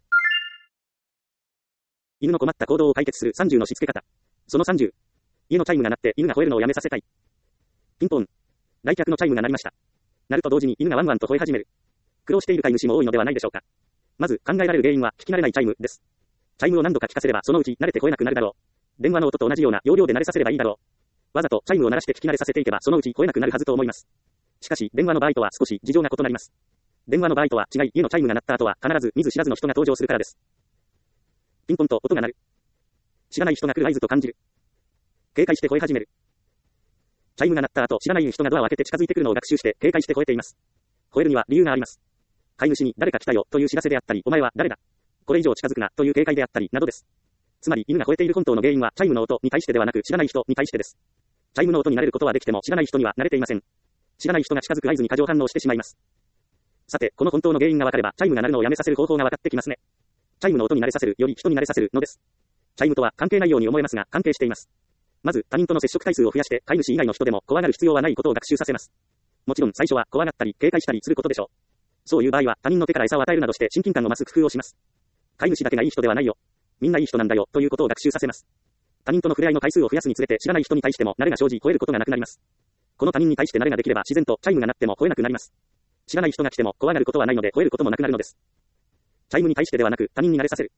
犬の困った行動を解決するさんじゅうのしつけ方。そのさんじゅう。家のチャイムが鳴って犬が吠えるのをやめさせたい。ピンポン。来客のチャイムが鳴りました。鳴ると同時に犬がワンワンと吠え始める。苦労している飼い主も多いのではないでしょうか。まず考えられる原因は聞き慣れないチャイムです。チャイムを何度か聞かせればそのうち慣れて吠えなくなるだろう。電話の音と同じような要領で慣れさせればいいだろう。わざとチャイムを鳴らして聞き慣れさせていけばそのうち吠えなくなるはずと思います。しかし電話の場合とは少し事情が異なります。電話の場合とは違い、家のチャイムが鳴った後は必ず見ず知らずの人が登場するからです。ピンポンと音が鳴る。知らない人が来る合図と感じる。警戒して吠え始める。チャイムが鳴った後、知らない人がドアを開けて近づいてくるのを学習して警戒して吠えています。吠えるには理由があります。飼い主に誰か来たよという知らせであったり、お前は誰だ、これ以上近づくなという警戒であったりなどです。つまり犬が吠えている本当の原因はチャイムの音に対してではなく知らない人に対してです。チャイムの音に慣れることはできても知らない人には慣れていません。知らない人が近づく合図に過剰反応してしまいます。さて、この本当の原因が分かれば、チャイムが鳴るのをやめさせる方法が分かってきますね。チャイムの音に慣れさせるより人に慣れさせるのです。チャイムとは関係ないように思えますが、関係しています。まず、他人との接触回数を増やして、飼い主以外の人でも怖がる必要はないことを学習させます。もちろん最初は怖がったり、警戒したりすることでしょう。そういう場合は、他人の手から餌を与えるなどして親近感を増す工夫をします。飼い主だけがいい人ではないよ。みんないい人なんだよ、ということを学習させます。他人との触れ合いの回数を増やすにつれて知らない人に対しても慣れが生じ、吠えることがなくなります。この他人に対して慣れができれば自然とチャイムが鳴っても吠えなくなります。知らない人が来ても怖がることはないので吠えることもなくなるのです。チャイムに対してではなく他人に慣れさせる。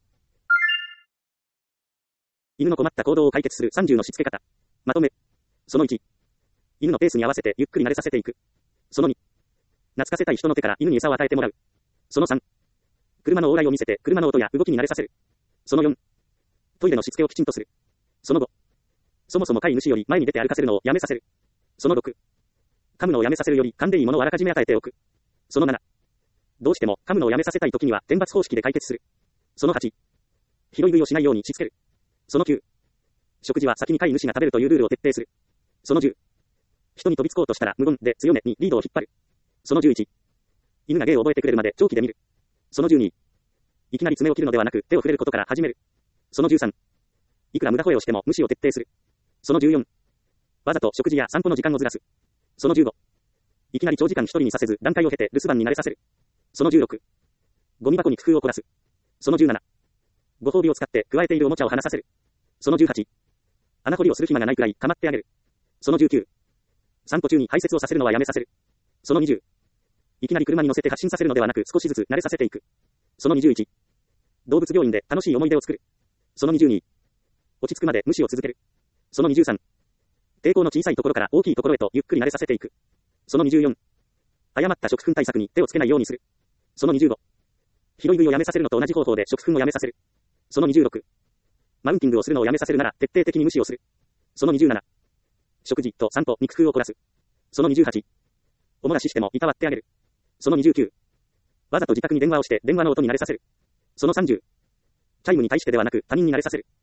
犬の困った行動を解決するさんじゅうのしつけ方。まとめ。そのいち。犬のペースに合わせてゆっくり慣れさせていく。そのに。懐かせたい人の手から犬に餌を与えてもらう。そのさん。車の往来を見せて車の音や動きに慣れさせる。そのよん。トイレのしつけをきちんとする。そのご。そもそも飼い主より前に出て歩かせるのをやめさせる。そのろく。噛むのをやめさせるより噛んでいいものをあらかじめ与えておく。そのなな。どうしても噛むのをやめさせたいときには天罰方式で解決する。そのはち。拾い食いをしないようにしつける。そのきゅう。食事は先に飼い主が食べるというルールを徹底する。そのじゅう。人に飛びつこうとしたら無言で強めにリードを引っ張る。そのじゅういち。犬が芸を覚えてくれるまで長期で見る。そのじゅうに。いきなり爪を切るのではなく手を触れることから始める。そのじゅうさん。いくら無駄吠えをしても無視を徹底する。そのじゅうよん。わざと食事や散歩の時間をずらす。そのじゅうご。いきなり長時間一人にさせず段階を経て留守番に慣れさせる。そのじゅうろく。ゴミ箱に工夫を凝らす。そのじゅうなな。ご褒美を使って加えているおもちゃを離させる。そのじゅうはち。穴掘りをする暇がないくらい構ってあげる。そのじゅうきゅう。散歩中に排泄をさせるのはやめさせる。そのにじゅう。いきなり車に乗せて発進させるのではなく少しずつ慣れさせていく。そのにじゅういち。動物病院で楽しい思い出を作る。そのにじゅうに。落ち着くまで無視を続ける。そのにじゅうさん。抵抗の小さいところから大きいところへとゆっくり慣れさせていく。そのにじゅうよん。誤った食粉対策に手をつけないようにする。そのにじゅうご。拾い食いをやめさせるのと同じ方法で食粉をやめさせる。そのにじゅうろく。マウンティングをするのをやめさせるなら徹底的に無視をする。そのにじゅうなな。食事と散歩に工夫を凝らす。そのにじゅうはち。おもらししてもいたわってあげる。そのにじゅうきゅう。わざと自宅に電話をして電話の音に慣れさせる。そのさんじゅう。チャイムに対してではなく他人に慣れさせる。